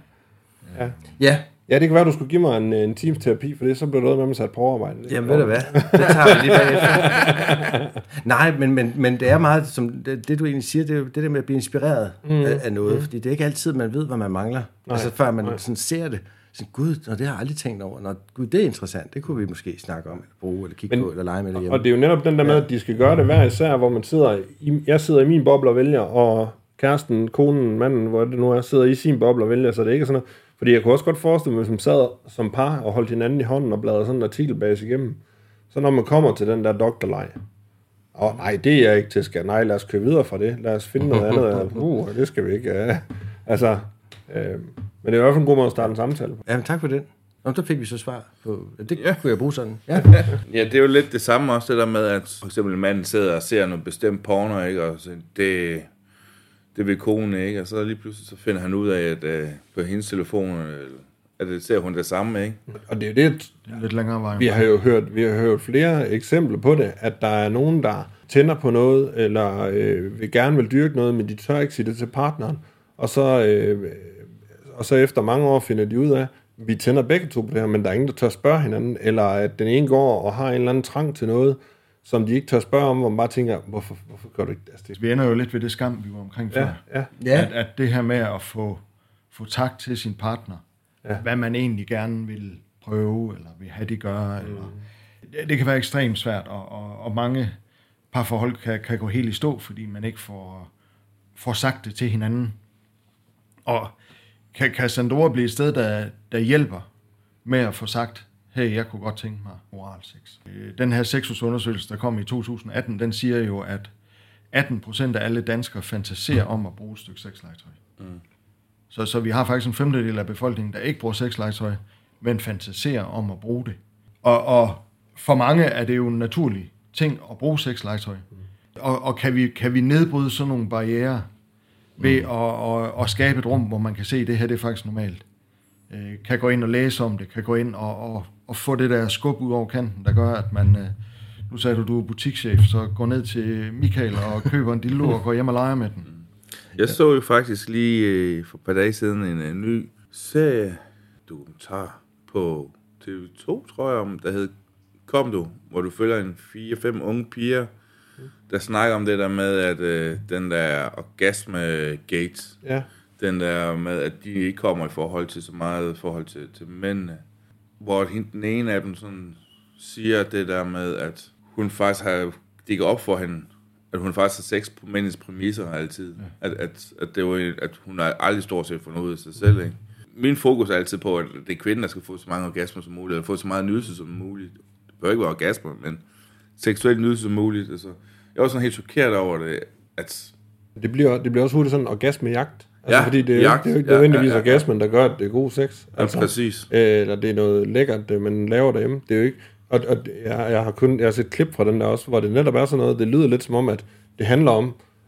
ja. ja. Ja, det kan være, du skulle give mig en, en times terapi, for det så bliver noget med, at man sat på overarbejde. Jamen, ved du hvad? Det tager vi lige bagefter. Nej, men, men, men det er meget, som det, det du egentlig siger, det er jo det der med at blive inspireret mm. af, af noget, mm. fordi det er ikke altid, man ved, hvad man mangler. Nej, altså, før man sådan ser det. Så, gud, og det har jeg aldrig tænkt over. Nå, gud, det er interessant. Det kunne vi måske snakke om, eller bruge, eller kigge men, på, eller lege med det hjemme. Og det er jo netop den der med, at de skal gøre det hver især, hvor man sidder, i, jeg sidder i min boble og vælger, og kæresten, konen, manden, hvor det nu er, sidder i sin boble og vælger, så det er ikke sådan noget. Fordi jeg kunne også godt forestille mig, hvis man sad som par og holdt hinanden i hånden og bladrede sådan en artikelbase igennem, så når man kommer til den der doktorleg, og nej, det er jeg ikke til skal, nej, lad os køre videre fra det, lad os finde noget andet, uh, det skal vi ikke, ja. Altså, øh, men det er i hvert fald en god måde at starte en samtale på. Jamen, tak for det. Nå, der fik vi så svar på, det ja. kunne jeg bruge sådan. Ja. ja, det er jo lidt det samme også, det der med, at for eksempel manden sidder og ser noget bestemt porno, ikke, og så det... det vil konen ikke, og så lige pludselig så finder han ud af, at øh, på hendes telefon, øh, at det ser hun det samme, ikke? Og det er jo det, det er lidt længere vej. Vi har jo hørt, vi har hørt flere eksempler på det, at der er nogen, der tænder på noget, eller øh, vil gerne vil dyrke noget, men de tør ikke sige det til partneren, og så, øh, og så efter mange år finder de ud af, vi tænder begge to på det her, men der er ingen, der tør spørge hinanden, eller at den ene går og har en eller anden trang til noget, som de ikke tør spørge om, hvor man bare tænker, hvorfor, hvorfor gør du ikke det? Altså, det? Vi ender jo lidt ved det skam, vi var omkring før. Ja, ja. At, at det her med at få, få tak til sin partner, ja. Hvad man egentlig gerne vil prøve, eller vil have de gøre, mm. eller, det, det kan være ekstremt svært, og, og, og mange parforhold kan, kan gå helt i stå, fordi man ikke får, får sagt det til hinanden. Og kan, kan Sandora blive et sted, der, der hjælper med at få sagt, hey, jeg kunne godt tænke mig oral sex. Den her sexusundersøgelse, der kom i to tusind atten, den siger jo, at atten procent af alle danskere fantaserer om at bruge et stykke sexlegetøj. Mm. Så, så vi har faktisk en femtedel af befolkningen, der ikke bruger sexlegetøj, men fantaserer om at bruge det. Og, og for mange er det jo en naturlig ting at bruge sexlegetøj. Mm. Og, og kan, vi, kan vi nedbryde sådan nogle barrierer ved mm. at, at, at skabe et rum, hvor man kan se, at det her det er faktisk normalt. Kan gå ind og læse om det, kan gå ind og, og, og få det der skub ud over kanten, der gør, at man, nu sagde du, du er butikschef, så gå ned til Michael og køber en dildo og går hjem og leger med den. Jeg så jo faktisk lige for et par dage siden en, en ny serie, dokumentar på T V to, tror jeg, om der hed Kom du, hvor du følger en fire fem unge piger, der snakker om det der med, at øh, den der orgasme gates, ja. Den der med, at de ikke kommer i forhold til så meget forhold til, til mændene. Hvor den ene af dem sådan siger det der med, at hun faktisk har digget op for hende, at hun faktisk har sex på mændens præmisser altid. Ja. At, at, at, det var, at hun har aldrig stort set fundet ud af sig selv. Ikke? Min fokus er altid på, at det er kvinden, der skal få så mange orgasmer som muligt, eller få så meget nydelse som muligt. Det bør ikke være orgasmer, men seksuel nydelse som muligt. Altså, jeg var sådan helt chokeret over det, at... Det bliver, det bliver også hurtigt sådan en orgasmejagt. Altså, ja, fordi det, jagt, det er jo ikke nødvendigvis ja, ja, ja. orgasmen, der gør, at det er god sex. Altså, ja, præcis. Eller det er noget lækkert, det man laver derhjemme. Det er jo ikke... Og, og jeg, jeg, har kun, jeg har set klip fra den der også, hvor det netop er sådan noget, det lyder lidt som om, at det handler om,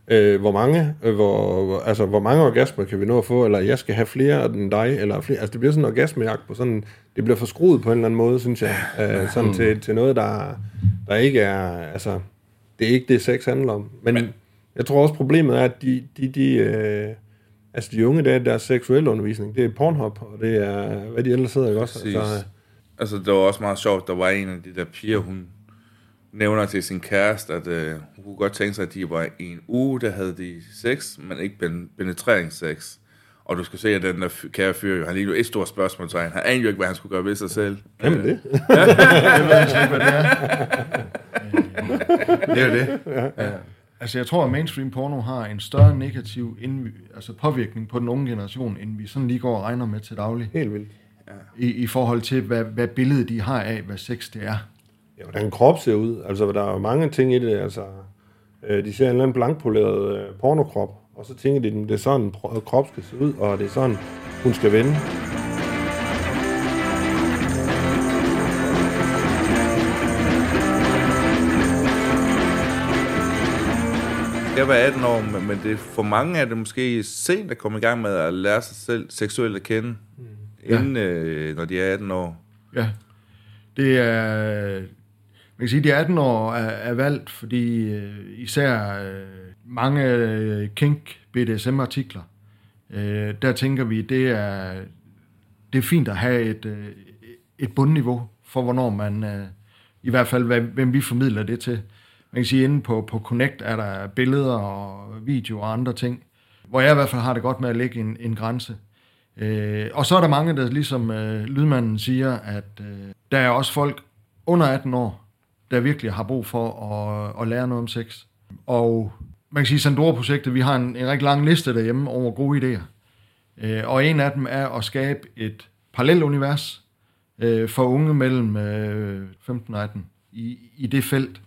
Øh, hvor mange, øh, hvor, hvor, altså, hvor mange orgasmer kan vi nå at få, eller jeg skal have flere end dig, eller flere, altså det bliver sådan en orgasmejagt på sådan, det bliver forskruet på en eller anden måde, synes jeg, øh, sådan til, til noget, der, der ikke er, altså, det er ikke det, sex handler om, men, men jeg tror også, problemet er, at de, de, de øh, altså de unge, der er deres seksuelle undervisning, det er Pornhub, og det er, hvad de ellers sidder, ikke også? Altså, altså, det var også meget sjovt, der var en af de der piger, hun nævner til sin kæreste, at øh, hun kunne godt tænke sig, at de var i en uge, der havde de sex, men ikke ben- penetreringssex. Og du skal se, at den der f- kære fyr, han lige nu et stort spørgsmålstegn. Han anede jo ikke, hvad han skulle gøre ved sig selv. Kan man det? Ja, jeg ved ikke, hvad det er. Det er jo det. Ja. Altså, jeg tror, at mainstream porno har en større negativ indv- altså påvirkning på den unge generation, end vi sådan lige går og regner med til daglig. Helt vildt. I, i forhold til, hvad, hvad billedet de har af, hvad sex det er. Ja, hvordan en krop ser ud. Altså, der er jo mange ting i det. Altså, øh, de ser en eller anden blankpoleret øh, pornokrop, og så tænker de, at det er sådan, en pr- krop skal se ud, og det er sådan, hun skal vende. Jeg var atten år, men- men det, for mange er det måske sent at komme i gang med at lære sig selv seksuelt at kende, mm. inden, øh, når de er atten år. Ja, det er, man kan sige, de atten år er, er valgt, fordi øh, især øh, mange øh, kink B D S M-artikler, øh, der tænker vi, det er, det er fint at have et, øh, et bundniveau for, hvornår man, øh, i hvert fald, hvad, hvem vi formidler det til. Man kan sige, inde på, på Connect er der billeder og video og andre ting, hvor jeg i hvert fald har det godt med at lægge en, en grænse. Øh, og så er der mange, der ligesom øh, lydmanden siger, at øh, der er også folk under atten år, der virkelig har brug for at, at lære noget om sex. Og man kan sige, Sandora-projektet, vi har en, en rigtig lang liste derhjemme over gode idéer. Øh, og en af dem er at skabe et parallelunivers øh, for unge mellem øh, femten og atten i, i det felt.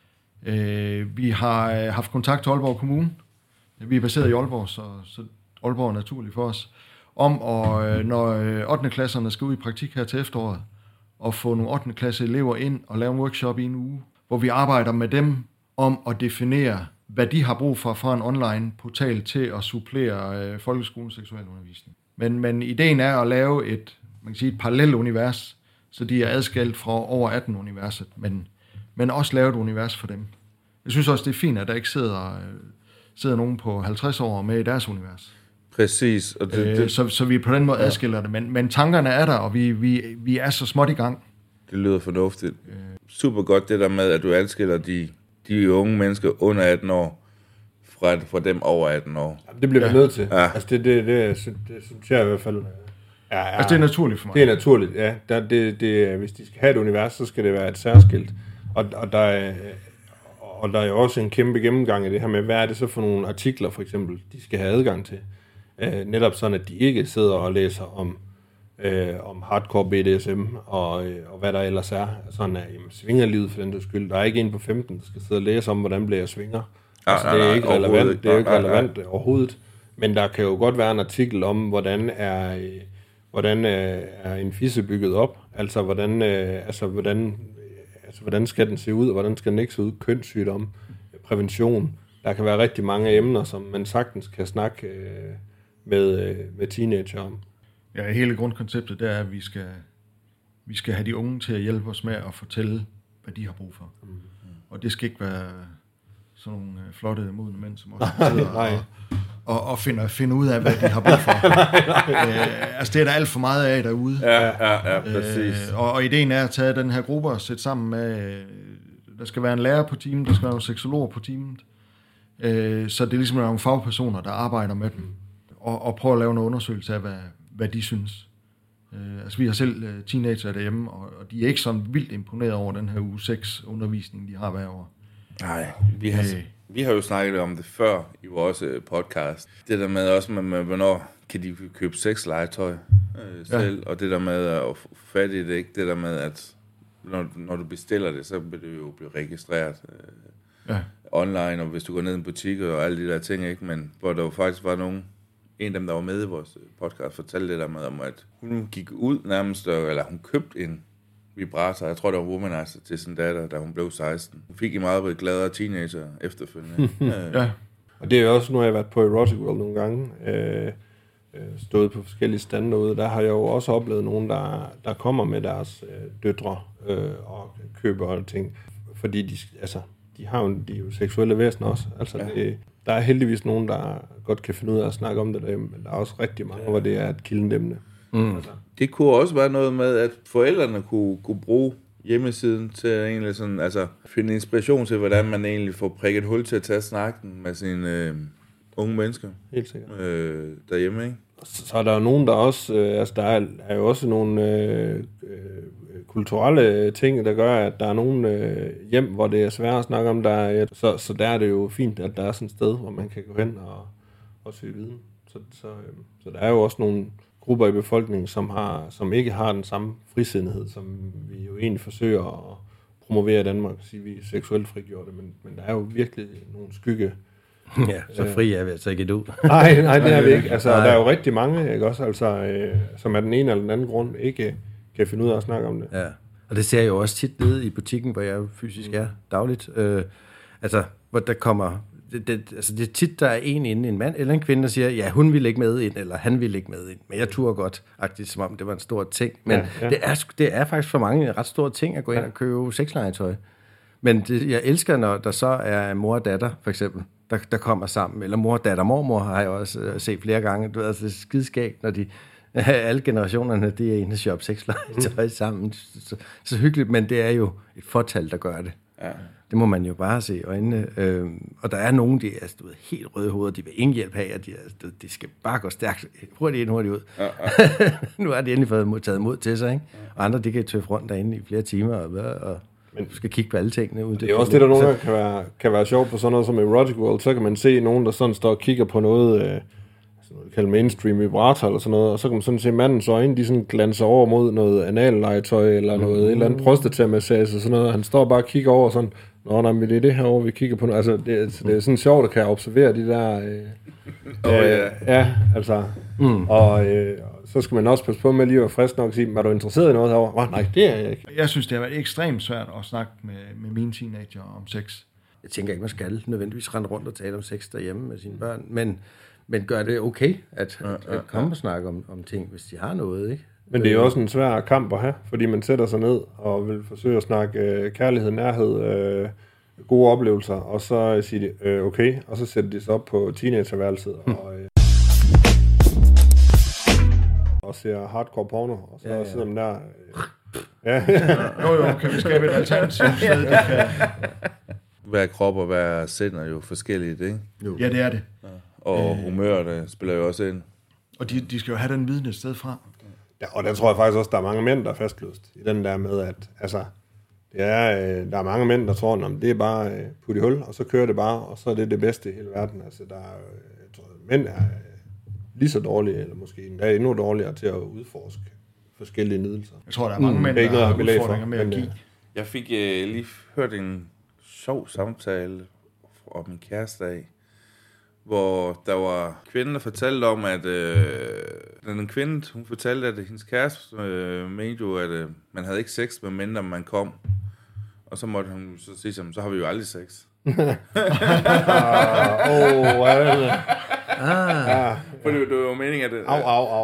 Øh, vi har øh, haft kontakt til Aalborg Kommune. Vi er baseret i Aalborg, så, så Aalborg er naturligt for os. Om, at, når ottende klasserne skal ud i praktik her til efteråret, og få nogle ottende klasse elever ind og lave en workshop i en uge, hvor vi arbejder med dem om at definere, hvad de har brug for fra en online portal til at supplere øh, folkeskolens seksualundervisning. Men, men ideen er at lave et, man kan sige, et parallelt univers, så de er adskilt fra over atten-universet, men, men også lave et univers for dem. Jeg synes også, det er fint, at der ikke sidder, øh, sidder nogen på halvtreds år med i deres univers. Præcis. Og det, Øh, det, så, så vi på den måde adskiller det, men, men tankerne er der, og vi, vi, vi er så småt i gang. det lyder fornuftigt. Super godt det der med, at du adskiller de, de unge mennesker under atten år fra, fra dem over atten år. Jamen, det bliver vi Ja. nødt til. Ja. Altså, det, det, det, det, det synes jeg i hvert fald. Ja, ja, Altså, det er naturligt for mig. Det er naturligt, ja. Der, det, det, hvis de skal have et univers, så skal det være et særskilt. Og, og, der er, og der er jo også en kæmpe gennemgang i det her med, hvad er det så for nogle artikler, for eksempel, de skal have adgang til. Øh, netop sådan, at de ikke sidder og læser om, øh, om hardcore B D S M og, øh, og hvad der ellers er. Sådan er jamen, svingerlivet for den der skyld. Der er ikke en på femten, der skal sidde og læse om, hvordan bliver jeg svinger. Ja, Altså, nej, det er nej, ikke overhovedet relevant, ikke. det er jo ikke Nej, nej, relevant overhovedet. Men der kan jo godt være en artikel om, hvordan er, øh, hvordan øh, er en fisse bygget op. Altså, hvordan, øh, altså, hvordan, øh, altså, hvordan skal den se ud, og hvordan skal den ikke se ud? Kønssygdom, prævention. Der kan være rigtig mange emner, som man sagtens kan snakke øh, med, øh, med teenager om. Ja, hele grundkonceptet det er, at vi skal, vi skal have de unge til at hjælpe os med at fortælle, hvad de har brug for. Mm. Og det skal ikke være sådan nogle øh, flotte, modne mænd, som også sidder nej. og, og, og finder, finder ud af, hvad de har brug for. nej, nej. Øh, altså, det er der alt for meget af derude. Ja, ja, ja, præcis. Øh, og, og ideen er at tage den her gruppe og sætte sammen med, øh, der skal være en lærer på teamet, der skal være nogle seksologer på teamet, øh, så det er ligesom nogle fagpersoner, der arbejder med dem, og, og prøver at lave en undersøgelse af, hvad, hvad de synes. Øh, altså vi har selv øh, teenager derhjemme, og, og de er ikke sådan vildt imponeret over den her uge seks undervisning, de har hver år. Nej, vi har, Øh. vi har jo snakket om det før i vores øh, podcast. Det der med også, med, med hvornår kan de købe sexlegetøj øh, selv, ja. Og det der med at få fat i det, ikke? Det der med, at når, når du bestiller det, så vil det jo blive registreret øh, Ja. online, og hvis du går ned i en butik og alle de der ting, ikke? Men hvor der jo faktisk var nogen, en af dem, der var med i vores podcast, fortalte det der med, om at hun gik ud nærmest, eller hun købte en vibrator. Jeg tror, det var womanizer til sin datter, da hun blev seksten. Hun fik en meget gladere teenager efterfølgende. Ja. Og det er jo også, nu har jeg været på Erotic World nogle gange, øh, stået på forskellige stande derude, der har jeg jo også oplevet nogen, der, der kommer med deres øh, døtre øh, og køber ting, fordi de, altså, de har jo, de er jo seksuelle væsener også. Altså, ja. det, der er heldigvis nogen, der godt kan finde ud af at snakke om det derhjemme, men der er også rigtig mange, ja. hvor det er et kildent emne. Mm. Altså. Det kunne også være noget med, at forældrene kunne, kunne bruge hjemmesiden til at egentlig sådan, altså, finde inspiration til, hvordan man egentlig får prikket hul til at tage snakken med sine øh, unge mennesker. Helt sikkert. Øh, derhjemme, ikke? Så, så er der jo nogen, der også, øh, altså der er, er jo også nogle øh, øh, kulturelle ting, der gør, at der er nogen øh, hjem, hvor det er svært at snakke om, der er, så, så der er det jo fint, at der er sådan et sted, hvor man kan gå hen og, og søge viden. Så, så, øh, så der er jo også nogle grupper i befolkningen, som, har, som ikke har den samme frisindighed, som vi jo egentlig forsøger at promovere i Danmark, at sige, vi er seksuelt frigjorte, men, men der er jo virkelig nogle skygge. Ja, så fri er vi altså ikke ud. nej, nej, det er vi ikke. Altså, nej. Der er jo rigtig mange, ikke også, altså, øh, som af den ene eller den anden grund ikke kan finde ud af at snakke om det. Ja, og det ser jeg jo også tit nede i butikken, hvor jeg fysisk er dagligt. Øh, altså, hvor der kommer... Det, det, altså, det er tit, der er en inde, en mand eller en kvinde, der siger, ja, hun vil ikke med ind, eller han vil ikke med ind. Men jeg turde godt, agtigt, som om det var en stor ting. Men ja, ja. Det, er, det er faktisk for mange en ret stor ting at gå ind ja. og købe sexlegetøj. Men det, jeg elsker, når der så er mor og datter, for eksempel, der, der kommer sammen. Eller mor, datter, mormor har jeg også uh, set flere gange. Du ved, altså, det er skidskægt, når de, uh, alle generationerne, de er inde og shoppe sexlegetøj mm. sammen. Så, så hyggeligt, men det er jo et fortal, der gør det. Ja. Det må man jo bare se i øjnene. Øhm, og der er nogen, de er altså, du ved, helt røde hoveder, de vil ingen hjælp have, og de, er, de skal bare gå stærkt, hurtigt ind, hurtigt ud. Ja, ja. Nu har de endelig fået taget mod til sig, ikke? Og andre, de kan tøffe rundt derinde i flere timer, og, og men skal kigge på alle tingene. Ud. Det er også det, der nogle gange kan være, kan være sjovt på sådan noget som Erotic World. Så kan man se nogen, der sådan står og kigger på noget, øh, noget kaldet mainstream vibrator eller sådan noget, og så kan man sådan se mandens øjne, de sådan glanser over mod noget anallegetøj eller noget, mm. et eller andet prostata-massage og sådan noget, og han står bare og kigger over sådan, nå, nej, men det er det herovre, vi kigger på nu. Altså, det, altså, det er sådan sjovt at kan observere de der... Øh, oh, øh, ja, altså... Mm. Og øh, så skal man også passe på med lige at være frisk nok og sige, var du interesseret i noget herovre? Oh, nej, det er jeg ikke. Jeg synes, det har været ekstremt svært at snakke med, med mine teenager om sex. Jeg tænker ikke, man skal nødvendigvis rende rundt og tale om sex derhjemme med sine børn, men, men gør det okay, at, ja, ja, at komme ja. og snakke om, om ting, hvis de har noget, ikke? Men det er jo også en svær kamp at have, fordi man sætter sig ned og vil forsøge at snakke øh, kærlighed, nærhed, øh, gode oplevelser, og så siger de, øh, okay, og så sætter de sig op på teenagerværelset og, øh, og ser hardcore porno, og så ja, ja. sidder man der... Øh, ja. jo, jo, kan vi skabe et alternativt sted, det kan... Hver krop og hver sind er jo forskelligt, ikke? Jo. Ja, det er det. Ja. Og øh, humør, det spiller jo også ind. Og de, de skal jo have den viden et sted fra. Ja, og der tror jeg faktisk også, der er mange mænd, der er fastløst i den der med, at altså, det er, øh, der er mange mænd, der tror, at det er bare øh, put i hul, og så kører det bare, og så er det det bedste i hele verden. Altså, der er, jeg tror, mænd er øh, lige så dårlige, eller måske endda endnu dårligere til at udforske forskellige nydelser. Jeg tror, der er mange mm, mænd, der har udfordringer med at give. Jeg fik øh, lige hørt en sjov samtale om min kæreste af, hvor der var kvinden, der fortalte om, at øh, den kvinde, hun fortalte, at hendes kæreste øh, mente jo, at øh, man havde ikke sex, medmindre man kom. Og så måtte hun så sige, så, så har vi jo aldrig sex. Åh, oh, hvad er det? Ah. For det, det var jo meningen, at... Au, au, au.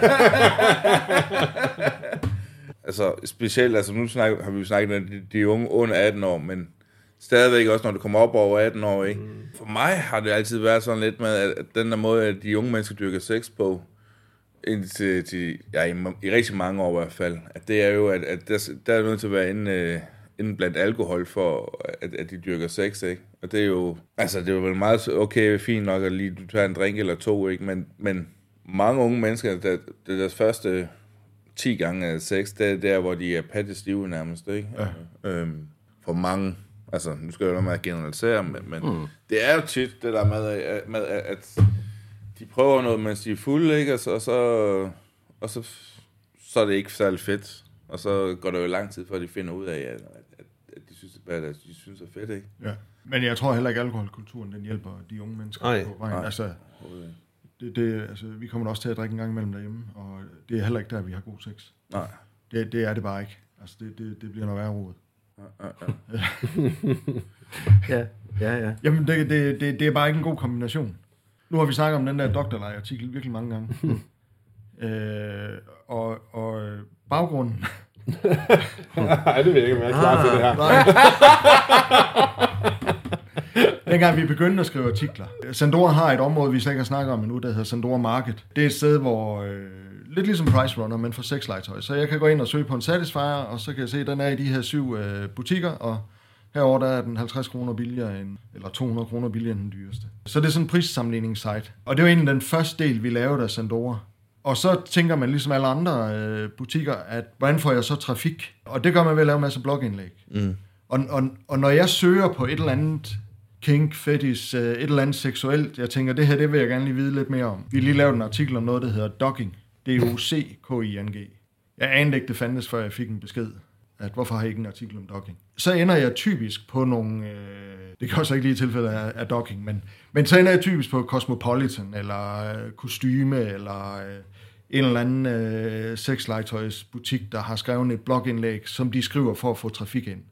Altså, specielt, altså nu snakker, har vi jo snakket om de, de unge under atten år, men stadigvæk også, når det kommer op over atten år, ikke? Mm. For mig har det altid været sådan lidt med, at, at den der måde, at de unge mennesker dyrker sex på, indtil til, ja, i, i rigtig mange år i hvert fald, at det er jo, at, at der, der er nødt til at være inde, øh, inde blandt alkohol for, at, at de dyrker sex, ikke? Og det er jo, altså det er jo vel meget okay, fint nok, at lige du tager en drink eller to, ikke? Men, men mange unge mennesker, der, det er deres første ti gange af sex, det er der, hvor de er pattestive nærmest, ikke? Ja. Øhm, for mange. Altså, nu skal jeg jo noget med at generalisere, men, men mm. det er jo tit det der med, med, at de prøver noget, mens de er fulde, ikke? Og, så, og, så, og så, så er det ikke særlig fedt. Og så går det jo lang tid, før de finder ud af, at, at, at de synes, at de synes er fedt, ikke? Ja. Men jeg tror heller ikke, at alkoholkulturen den hjælper de unge mennesker Ej. på vejen. Altså, det, det, altså, vi kommer også til at drikke en gang imellem derhjemme, og det er heller ikke der, vi har god sex. Nej. Det, det er det bare ikke. Altså, det, det, det bliver noget værre rodet. ja, ja, ja. Jamen, det, det, det, det er bare ikke en god kombination. Nu har vi snakket om den der doktorlej-artikel virkelig mange gange. øh, og, og baggrunden... Nej, det ved jeg ikke, om jeg er klar til det her. Dengang vi begyndte at skrive artikler. Sandora har et område, vi slet ikke har snakket om endnu, der hedder Sandora Market. Det er et sted, hvor... Øh, lidt ligesom Price Runner, men for sexlegetøj. Så jeg kan gå ind og søge på en Satisfyer, og så kan jeg se, at den er i de her syv øh, butikker, og herover der er den halvtreds kroner billigere end, eller to hundrede kroner billigere end den dyreste. Så det er sådan en prissammenligningssite. Og det var egentlig den første del, vi lavede af Sandora. Og så tænker man ligesom alle andre øh, butikker, at hvordan får jeg så trafik? Og det gør man ved at lave en masse blogindlæg. Mm. Og, og, og når jeg søger på et eller andet kink, fetish, øh, et eller andet seksuelt, jeg tænker, det her, det vil jeg gerne lige vide lidt mere om. Vi har lige lavet en artikel om noget, der hedder dogging. D O C K I N G. Jeg anede ikke, det fandtes, før jeg fik en besked, at hvorfor har jeg ikke en artikel om dogging? Så ender jeg typisk på nogle, øh, det kan også ikke lige i tilfælde af, af dogging, men, men så ender jeg typisk på Cosmopolitan, eller øh, kostyme, eller øh, en eller anden øh, sexlegetøjsbutik, der har skrevet et blogindlæg, som de skriver for at få trafik ind.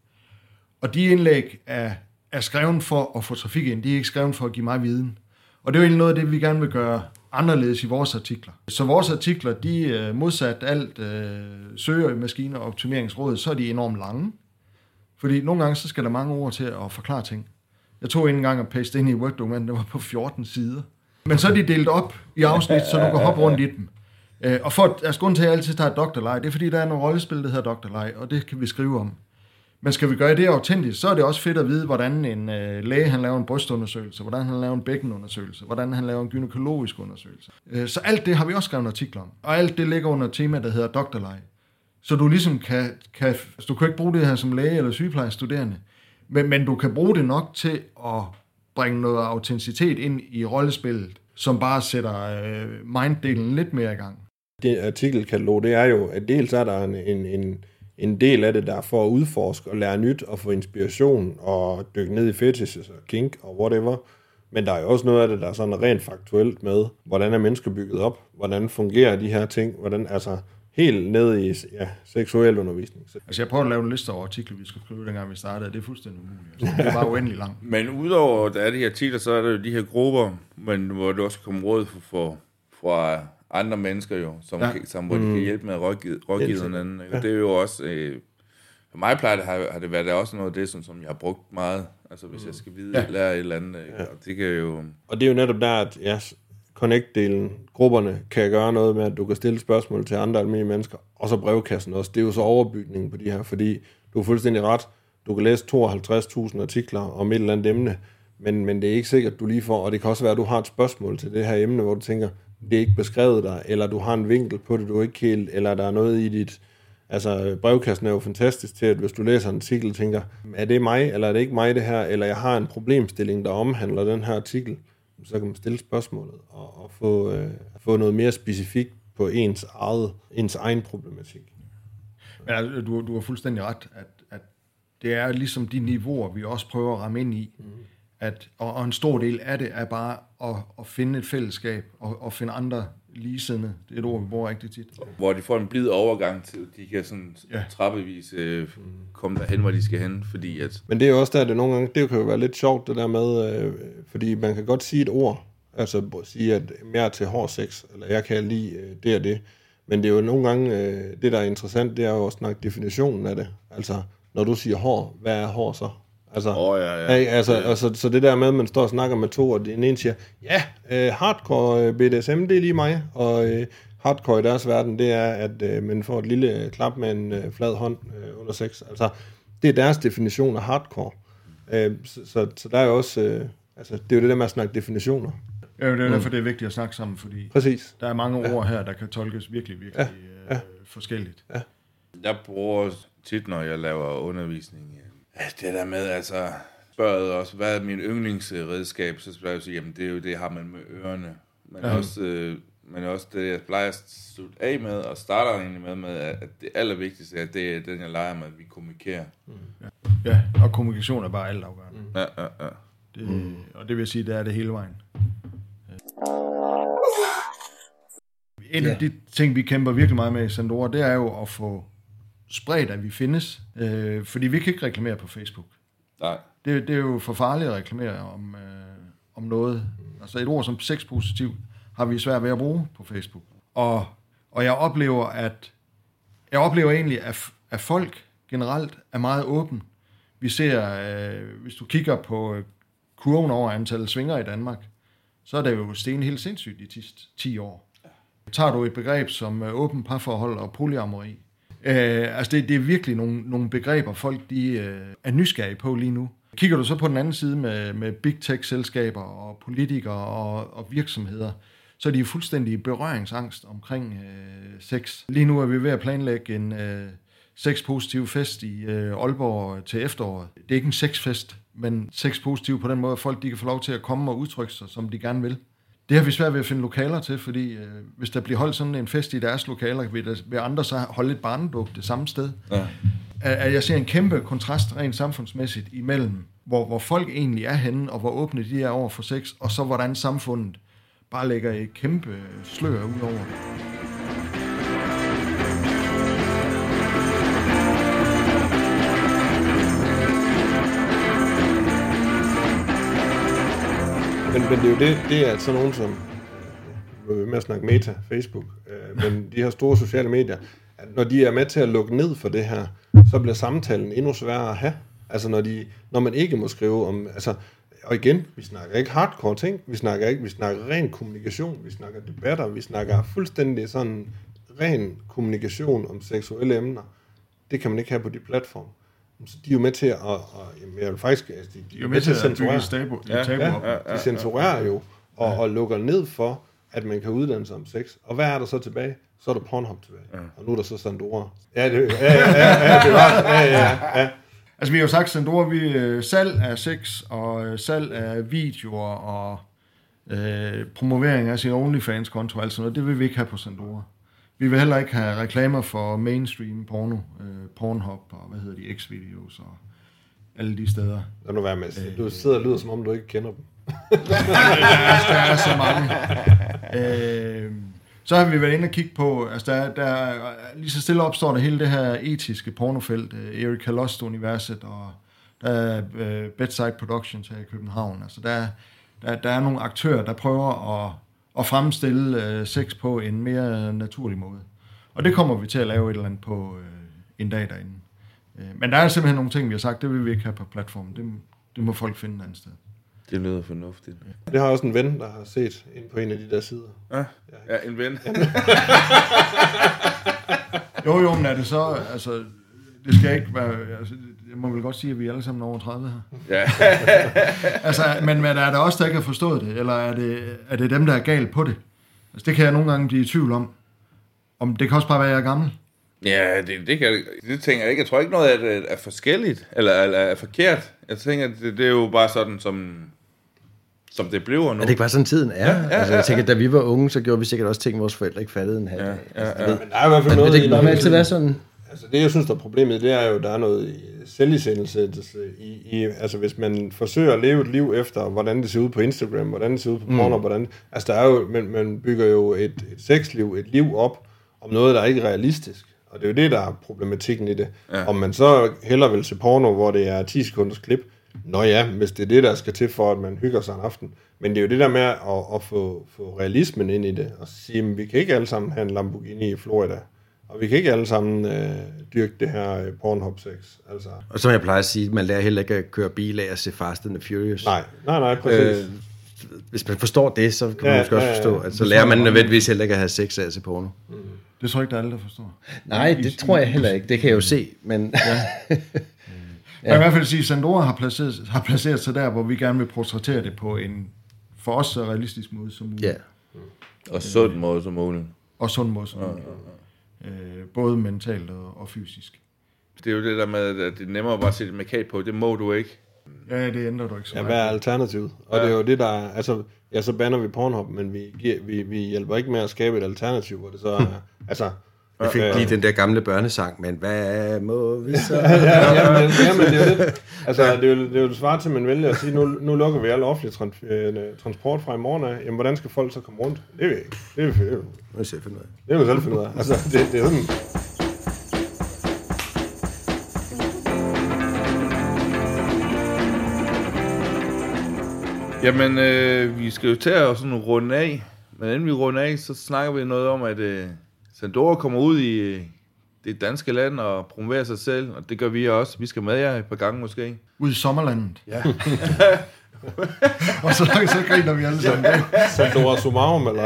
Og de indlæg er, er skrevet for at få trafik ind, de er ikke skrevet for at give mig viden. Og det er jo egentlig noget af det, vi gerne vil gøre anderledes i vores artikler. Så vores artikler, de modsat alt øh, søgemaskiner og optimeringsråd, så er de enormt lange. Fordi nogle gange, så skal der mange ord til at forklare ting. Jeg tog en gang at paste ind i Word-dokumentet, der var på fjorten sider. Men så er de delt op i afsnit, så du kan hoppe rundt i dem. Øh, og for, altså grunden til, at jeg altid tager doktorleg, det er fordi, der er nogle rollespil, der hedder doktorleg, og det kan vi skrive om. Men skal vi gøre det autentisk, så er det også fedt at vide, hvordan en øh, læge han laver en brystundersøgelse, hvordan han laver en bækkenundersøgelse, hvordan han laver en gynækologisk undersøgelse. Øh, så alt det har vi også skrevet artikler om. Og alt det ligger under et tema, der hedder doktorleg. Så du ligesom kan, kan, du kan ikke bruge det her som læge eller sygeplejestuderende, men, men du kan bruge det nok til at bringe noget autenticitet ind i rollespillet, som bare sætter øh, minddelen lidt mere i gang. Det artikelkatalog, det er jo, at dels er der en, en, en en del af det, der er for at udforske og lære nyt og få inspiration og dykke ned i fetishes og kink og whatever. Men der er jo også noget af det, der er sådan rent faktuelt med, hvordan er mennesker bygget op, hvordan fungerer de her ting, hvordan, altså helt ned i ja, seksuel undervisning. Altså jeg prøver at lave en liste over artikler, vi skal skrive, dengang vi startede, det er fuldstændig umuligt. Altså, det er bare uendelig langt. Men udover at der er de her artikler, så er der jo de her grupper, men hvor det også kommer råd for, for, fra andre mennesker jo, som, ja. kan, som hvor de kan hjælpe med at rådgive, rådgive hinanden. Ja. Det er jo også, øh, for mig plejer det, har, har det været også noget af det, som, som jeg har brugt meget, altså hvis mm. jeg skal vide, ja. lære et eller andet. Ja. Og det kan jo... Og det er jo netop der, at ja, connect-delen, grupperne, kan gøre noget med, at du kan stille spørgsmål til andre almindelige mennesker, og så brevkassen også. Det er jo så overbygningen på de her, fordi du er fuldstændig ret. Du kan læse tooghalvtreds tusind artikler om et eller andet emne, men, men det er ikke sikkert, du lige får, og det kan også være, at du har et spørgsmål til det her emne, hvor du tænker, det er ikke beskrevet der, eller du har en vinkel på det, du ikke helt, eller der er noget i dit... Altså, brevkassen er jo fantastisk til, at hvis du læser en artikel, tænker, er det mig, eller er det ikke mig det her, eller jeg har en problemstilling, der omhandler den her artikel, så kan man stille spørgsmålet, og, og få, øh, få noget mere specifikt på ens, eget, ens egen problematik. Men altså, du, du har fuldstændig ret, at, at det er ligesom de niveauer, vi også prøver at ramme ind i, mm. At, og, og en stor del af det er bare at, at finde et fællesskab og, og finde andre ligesindede. Det er et ord, vi bruger rigtig tit. Hvor de får en blid overgang til, de kan sådan ja. trappevis øh, komme derhen, hvor de skal hen, fordi at... Men det er jo også der, det nogle gange, det kan jo være lidt sjovt, det der med, øh, fordi man kan godt sige et ord, altså sige, at mere til hård sex, eller jeg kan lide øh, det og det, men det er jo nogle gange, øh, det der er interessant, det er jo også snakke definitionen af det. Altså, når du siger hård, hvad er hård så? Altså, oh, ja, ja. Altså, altså, så det der med, at man står og snakker med to, og den ene siger, ja, øh, hardcore B D S M, det er lige mig, og øh, hardcore i deres verden, det er, at øh, man får et lille klap med en øh, flad hånd øh, under sex. Altså, det er deres definition af hardcore. Øh, så, så, så der er jo også, øh, altså, det er jo det der med at snakke definitioner. Ja, det er derfor, mm. det er vigtigt at snakke sammen, fordi Præcis. der er mange ja. ord her, der kan tolkes virkelig, virkelig ja. Ja. Øh, forskelligt. Ja. Jeg bruger tit, når jeg laver undervisning, det der med, altså, spørger også, hvad er min yndlingsredskab, så spørger jeg sige, jamen det er jo det, har man med ørerne. Men, ja. også, øh, men også det, jeg plejer at slutte af med, og starter egentlig med, med at det allervigtigste er, at det er den, jeg leger med, at vi kommunikerer. Mm. Ja. ja, og kommunikation er bare alt afgørende. Mm. Ja, ja, ja. Det, mm. Og det vil sige, det er det hele vejen. En af de ting, vi kæmper virkelig meget med i Sandora, det er jo at få spredt, at vi findes, øh, fordi vi kan ikke reklamere på Facebook. Nej. Det, det er jo for farligt at reklamere om, øh, om noget. Altså et ord som sexpositiv har vi svært ved at bruge på Facebook. Og, og jeg oplever, at jeg oplever egentlig, at, at folk generelt er meget åbne. Vi ser, øh, hvis du kigger på kurven over antallet svinger i Danmark, så er det jo steget helt sindssygt de sidste ti år. Tager du et begreb som øh, åben parforhold og polyamori, øh, altså det, det er virkelig nogle, nogle begreber, folk de, øh, er nysgerrige på lige nu. Kigger du så på den anden side med, med big tech-selskaber og politikere og, og virksomheder, så er de fuldstændig berøringsangst omkring øh, sex. Lige nu er vi ved at planlægge en øh, sexpositiv fest i øh, Aalborg til efteråret. Det er ikke en sexfest, men sexpositiv på den måde, at folk de kan få lov til at komme og udtrykke sig, som de gerne vil. Det har vi svært ved at finde lokaler til, fordi øh, hvis der bliver holdt sådan en fest i deres lokaler, vil, der, vil andre så holde et barnedåb det samme sted. Ja. At jeg ser en kæmpe kontrast rent samfundsmæssigt imellem, hvor, hvor folk egentlig er henne, og hvor åbne de er over for sex, og så hvordan samfundet bare lægger et kæmpe slør ud over det. Men, men det er jo det, det er sådan nogen som, nu er vi med at snakke Meta, Facebook, øh, men de her store sociale medier, at når de er med til at lukke ned for det her, så bliver samtalen endnu sværere at have. Altså når, de, når man ikke må skrive om, altså, og igen, vi snakker ikke hardcore ting, vi snakker ikke, vi snakker ren kommunikation, vi snakker debatter, vi snakker fuldstændig sådan ren kommunikation om seksuelle emner. Det kan man ikke have på de platforme. Så de er jo med til at, og, jamen, jeg vil faktisk, altså, de, de er jo med til at censurere. Tabu, ja, ja, ja, de censurerer jo, og, ja. og lukker ned for, at man kan uddanne sig om sex. Og hvad er der så tilbage? Så er der Pornhub tilbage. Ja. Og nu er der så Sandora. Ja, det, ja, ja, ja, ja, det var, ja, ja, ja. Altså vi har jo sagt, Sandora, vi øh, salg af sex, og øh, salg af videoer, og øh, promovering af sin OnlyFans-konto, altså noget, det vil vi ikke have på Sandora. Vi vil heller ikke have reklamer for mainstream porno, øh, Pornhub og hvad hedder de, X-videos og alle de steder. Lad nu være med. Du sidder og lyder, som om du ikke kender dem. Der er så mange. Øh, så har vi været inde og kigge på, altså der, der lige så stille opstår der hele det her etiske pornofelt, Erika Lost-universet, og der er uh, Bedside Productions her i København. Altså der, der, der er nogle aktører, der prøver at og fremstille øh, sex på en mere naturlig måde. Og det kommer vi til at lave et eller andet på øh, en dag derinde. Øh, men der er simpelthen nogle ting, vi har sagt, det vil vi ikke have på platformen. Det, det må folk finde et andet sted. Det lyder fornuftigt. Det har også en ven, der har set ind på en af de der sider. Ja, ja en ven. jo, jo, men er det så... Altså, det skal ikke være... Altså, jeg må vel godt sige, at vi er alle sammen over tredive her. Ja. altså, men, men er det os, der ikke har forstået det? Eller er det, er det dem, der er galt på det? Altså, det kan jeg nogle gange blive i tvivl om. Om det kan også bare være, at jeg er gammel. Ja, det, det, kan, det tænker jeg ikke. Jeg tror ikke noget af det er forskelligt, eller er forkert. Jeg tænker, det, det er jo bare sådan, som, som det bliver nu. Er det ikke bare sådan, tiden er? Ja, ja, altså, jeg tænker, da vi var unge, så gjorde vi sikkert også ting, vores forældre ikke fattede en halv dag. Ja, ja, ja. Men der er i hvert fald noget... Det kan altid være sådan... Altså det, jeg synes, der er problemet, det er jo, der er noget selvisættelse i, i, altså hvis man forsøger at leve et liv efter, hvordan det ser ud på Instagram, hvordan det ser ud på porno, mm. hvordan, altså der er jo, man, man bygger jo et, et sexliv, et liv op, om noget, der er ikke realistisk. Og det er jo det, der er problematikken i det. Ja. Om man så hellere vil se porno, hvor det er ti sekunders klip, nå ja, hvis det er det, der skal til for, at man hygger sig en aften. Men det er jo det der med at, at få, få realismen ind i det, og sige, at vi kan ikke alle sammen have en Lamborghini i Florida. Og vi kan ikke alle sammen øh, dyrke det her øh, Pornhub-sex. Altså. Og som jeg plejer at sige, man lærer heller ikke at køre bil af at se Fast and the Furious. Nej, nej, nej, præcis. Øh, hvis man forstår det, så kan man ja, måske også forstå, at så lærer man nødvendigvis heller ikke at have sex af at se porno. Mm. Det tror jeg ikke, der er alle, der forstår. Nej, det tror jeg heller ikke. Det kan jeg jo se, men... Ja. Ja. Jeg kan i hvert fald sige, at Sandora har placeret, har placeret sig der, hvor vi gerne vil portrættere det på en for os så realistisk måde som muligt. Ja. Mm. Og sund måde som muligt. Og sund måde som muligt. Ja, ja, ja. Øh, både mentalt og, og fysisk. Det er jo det der med, at det er nemmere bare at sætte et markat på. Det må du ikke. Ja, det ændrer du ikke så meget. Ja, hvad er alternativet? Og ja. Det er jo det, der er... Altså, ja, så banner vi Pornhub, men vi, giver, vi, vi hjælper ikke med at skabe et alternativ, hvor det så er... altså... Jeg fik lige den der gamle børnesang, men hvad må vi så? ja, ja, ja, men, ja, men det er jo det. Altså, det er jo det, er jo det svar til, man vælger at sige, nu, nu lukker vi alle offentlige trans, transport fra i morgen af. Jamen, hvordan skal folk så komme rundt? Det er vi ikke. Det er vi, det er vi. Det er selv finde ud af. Det er vi selv finde ud af. Altså, det, det er sådan... Jamen, øh, vi skal jo til at sådan runde af. Men inden vi runder af, så snakker vi noget om, at øh, Sandora kommer ud i øh, det danske land og promoverer sig selv. Og det gør vi også. Vi skal med jer et par gange måske. Ud i sommerlandet. Ja. Og så, så griner vi alle sammen. Sandora Sumarum, eller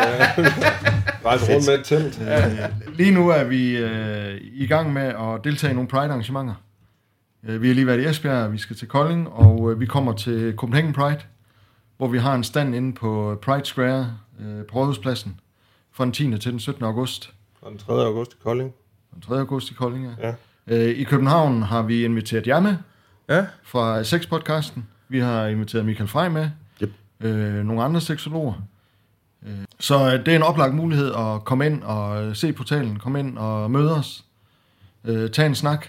rejse rundt med et telt. Lige nu er vi øh, i gang med at deltage i nogle Pride-arrangementer. Vi har lige været i Esbjerg, vi skal til Kolding, og øh, vi kommer til Copenhagen Pride, hvor vi har en stand inde på Pride Square øh, på Rådhuspladsen fra den tiende til den syttende august. Og den tredje august i Kolding. Den tredje august i Kolding, ja. Ja. Øh, I København har vi inviteret jer med Ja. fra Sex-podcasten. Vi har inviteret Michael Frey med. Yep. Øh, nogle andre seksologer. Øh, så det er en oplagt mulighed at komme ind og se portalen, komme ind og møde os. Øh, tage en snak.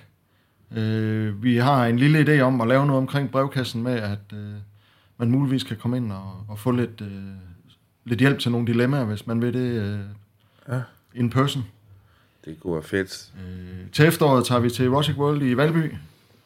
Øh, vi har en lille idé om at lave noget omkring brevkassen med, at øh, man muligvis kan komme ind og, og få lidt, øh, lidt hjælp til nogle dilemmaer, hvis man vil det øh, Ja. in person. Det kunne være fedt. Øh, til efteråret tager vi til Erotic World i Valby.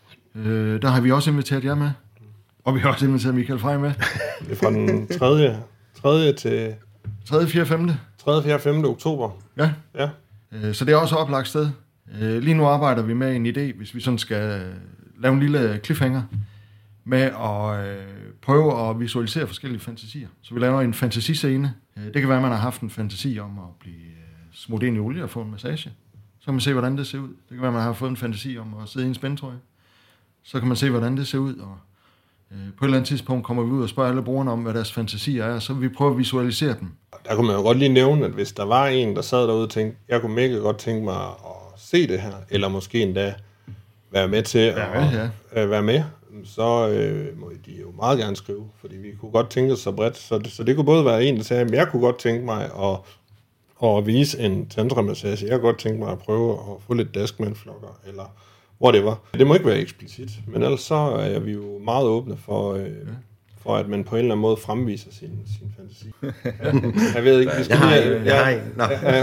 Øh, der har vi også inviteret jer med. Og vi har også inviteret Michael Frey med. Det er fra den tredje, tredje til tredje, fjerde, femte tredje, fjerde, femte oktober. Ja. Ja. Øh, så det er også et oplagt sted. Øh, lige nu arbejder vi med en idé, hvis vi sådan skal øh, lave en lille cliffhanger, med at øh, prøve at visualisere forskellige fantasier. Så vi laver en fantasiscene. Øh, det kan være, at man har haft en fantasi om at blive øh, smurt ind i olie og få en massage. Så kan man se, hvordan det ser ud. Det kan være, at man har fået en fantasi om at sidde i en spændtrøje. Så kan man se, hvordan det ser ud. Og øh, på et eller andet tidspunkt kommer vi ud og spørger alle brugerne om, hvad deres fantasier er, og så vil vi prøve at visualisere dem. Der kunne man jo godt lige nævne, at hvis der var en, der sad derude og tænkte, jeg kunne mega godt tænke mig at se det her, eller måske endda være med til at Ja, ja. øh, være med, så øh, må de jo meget gerne skrive, fordi vi kunne godt tænke os så bredt. Så det, så det kunne både være en, der sagde, at jeg kunne godt tænke mig at, at vise en tantramassage. Jeg kunne godt tænke mig at prøve at få lidt daskmandflokker, eller whatever. Det må ikke være eksplicit, men ellers så er vi jo meget åbne for, øh, for at man på en eller anden måde fremviser sin, sin fantasi. Jeg ved ikke, vi skal Jeg har lige... en, jeg har en. Nå.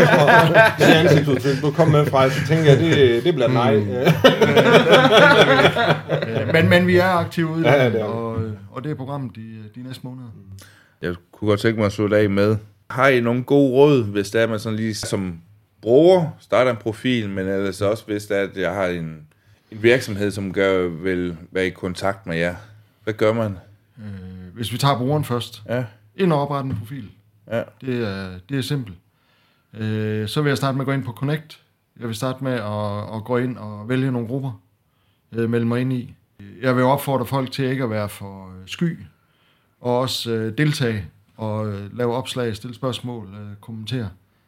Det ansigtsudtryk, du kom med fra, så tænker jeg, det, det bliver nej. Øh, men, men vi er aktive ude, Ja, det er og, og det er programmet de, de næste måneder. Jeg kunne godt tænke mig at slutte af med. Har I nogle gode råd, hvis der er man sådan lige som bruger, starter en profil, men ellers også hvis der er, at jeg har en, en virksomhed, som gør, vil være i kontakt med jer. Hvad gør man? Øh, hvis vi tager brugeren først. Ja. Ind og oprette en profil. Ja. Det er, det er simpelt. Øh, så vil jeg starte med at gå ind på Connect. Jeg vil starte med at, at gå ind og vælge nogle grupper, øh, melde mig ind i. Jeg vil opfordre folk til ikke at være for sky, og også øh, deltage og øh, lave opslag, stille spørgsmål, øh, kommentere.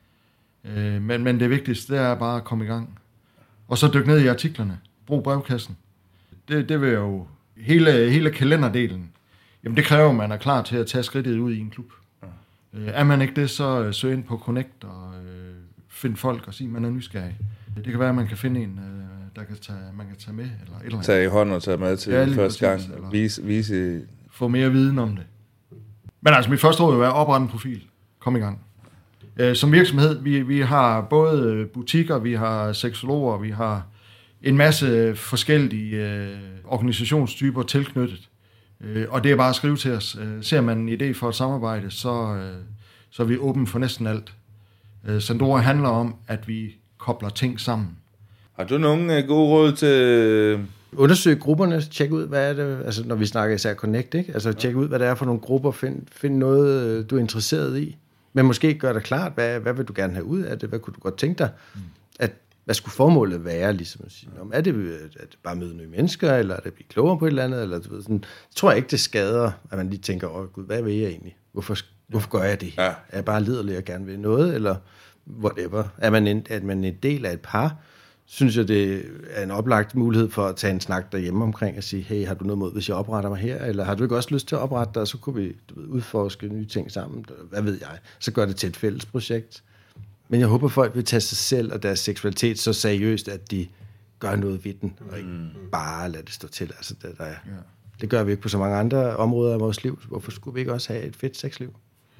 Øh, men, men det vigtigste, det er bare at komme i gang. Og så dykke ned i artiklerne. Brug brevkassen. Det, det vil jo... Hele, hele kalenderdelen, jamen det kræver, at man er klar til at tage skridtet ud i en klub. Ja. Øh, er man ikke det, så øh, søg ind på Connect og øh, find folk og sige, at man er nysgerrig. Det kan være, at man kan finde en, øh, der kan tage, man kan tage med. Eller et eller andet. Tage i hånden og tage med til Ja, ja, lige første gang. præcis, eller- Vise, vise. Få mere viden om det. Men altså, mit første råd vil være at oprette en profil. Kom i gang. Øh, som virksomhed, vi, vi har både butikker, vi har seksologer, vi har en masse forskellige øh, organisationstyper tilknyttet. Øh, og det er bare at skrive til os. Øh, ser man en idé for et samarbejde, så, øh, så er vi åbne for næsten alt. Øh, Sandora handler om, at vi kobler ting sammen. Har du nogle uh, gode råd til... Undersøg grupperne, tjek ud, hvad er det, altså når vi snakker især Connect, ikke? Altså tjek ud, hvad det er for nogle grupper, find, find noget, øh, du er interesseret i. Men måske gør dig klart, hvad, hvad vil du gerne have ud af det, hvad kunne du godt tænke dig, mm. at hvad skulle formålet være, ligesom at sige, om er det, er det bare at møde nye mennesker, eller er det at blive klogere på et eller andet, eller du ved, sådan, jeg tror ikke, det skader, at man lige tænker, åh gud, hvad vil jeg egentlig? Hvorfor, hvorfor gør jeg det? Ja. Er jeg bare liderlig og gerne vil noget, eller whatever? Er man en, er man en del af et par, synes jeg, det er en oplagt mulighed for at tage en snak derhjemme omkring og sige, hey, har du noget mod, hvis jeg opretter mig her? Eller har du ikke også lyst til at oprette dig, og så kunne vi du ved, udforske nye ting sammen? Hvad ved jeg? Så gør det til et fælles projekt. Men jeg håber, folk vil tage sig selv og deres seksualitet så seriøst, at de gør noget ved den, og ikke bare lade det stå til. Altså, det, der er, det gør vi ikke på så mange andre områder af vores liv. Hvorfor skulle vi ikke også have et fedt sexliv?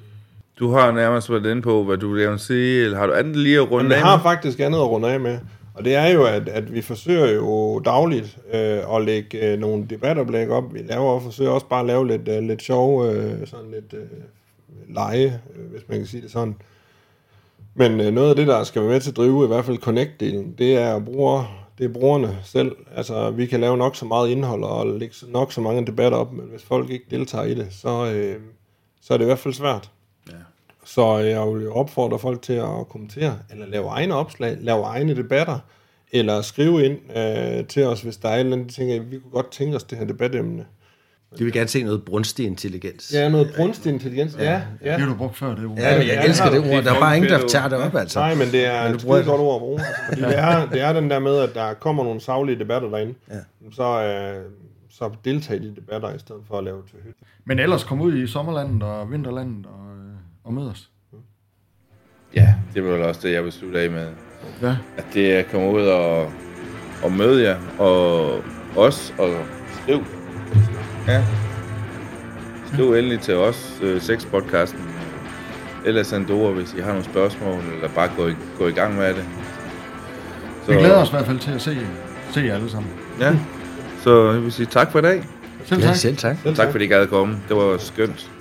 Du har nærmest været inde på, hvad du vil gerne sige, eller har du andet lige at runde Men af jeg har med? faktisk andet at runde af med. Og det er jo, at, at vi forsøger jo dagligt øh, at lægge øh, nogle debatoplæg op. Vi laver og forsøger også bare at lave lidt, øh, lidt sjov, øh, sådan lidt øh, lege, øh, hvis man kan sige det sådan. Men øh, noget af det, der skal være med til at drive, i hvert fald Connect-delen, det er brugere, det er brugerne selv. Altså, vi kan lave nok så meget indhold og lægge nok så mange debatter op, men hvis folk ikke deltager i det, så, øh, så er det i hvert fald svært. Ja. Så jeg vil jo opfordre folk til at kommentere, eller lave egne opslag, lave egne debatter, eller skrive ind øh, til os, hvis der er et eller andet, tænker, vi kunne godt tænke os det her debatemne. Du vil gerne se noget brunstig intelligens. Ja, noget brunstig intelligens, ja. ja. Det har du brugt før, det ord. Ja, men jeg elsker det ord. Der er bare ingen, der tager det op, altså. Nej, men det er et skide godt ord at bruge. Altså, fordi det er, det er den der med, at der kommer nogle saglige debatter derinde. Ja. Så, øh, så deltage i de debatter, i stedet for at lave til hytte. Men ellers komme ud i sommerlandet og vinterlandet og, og møde os. Ja, det var vel også det, jeg vil slutte af med. Ja. At det er at komme ud og, og møde jer, og os, og skriv. Ja. Skriv ja. endelig til os, øh, Sex-podcasten, eller Sandora, hvis I har nogle spørgsmål, eller bare gå i, gå i gang med det. Så, vi glæder os i hvert fald til at se, se jer alle sammen. Ja, så jeg vil sige tak for i dag. Selv tak. Ja, selv tak. Tak fordi I gad at komme. Det var skønt.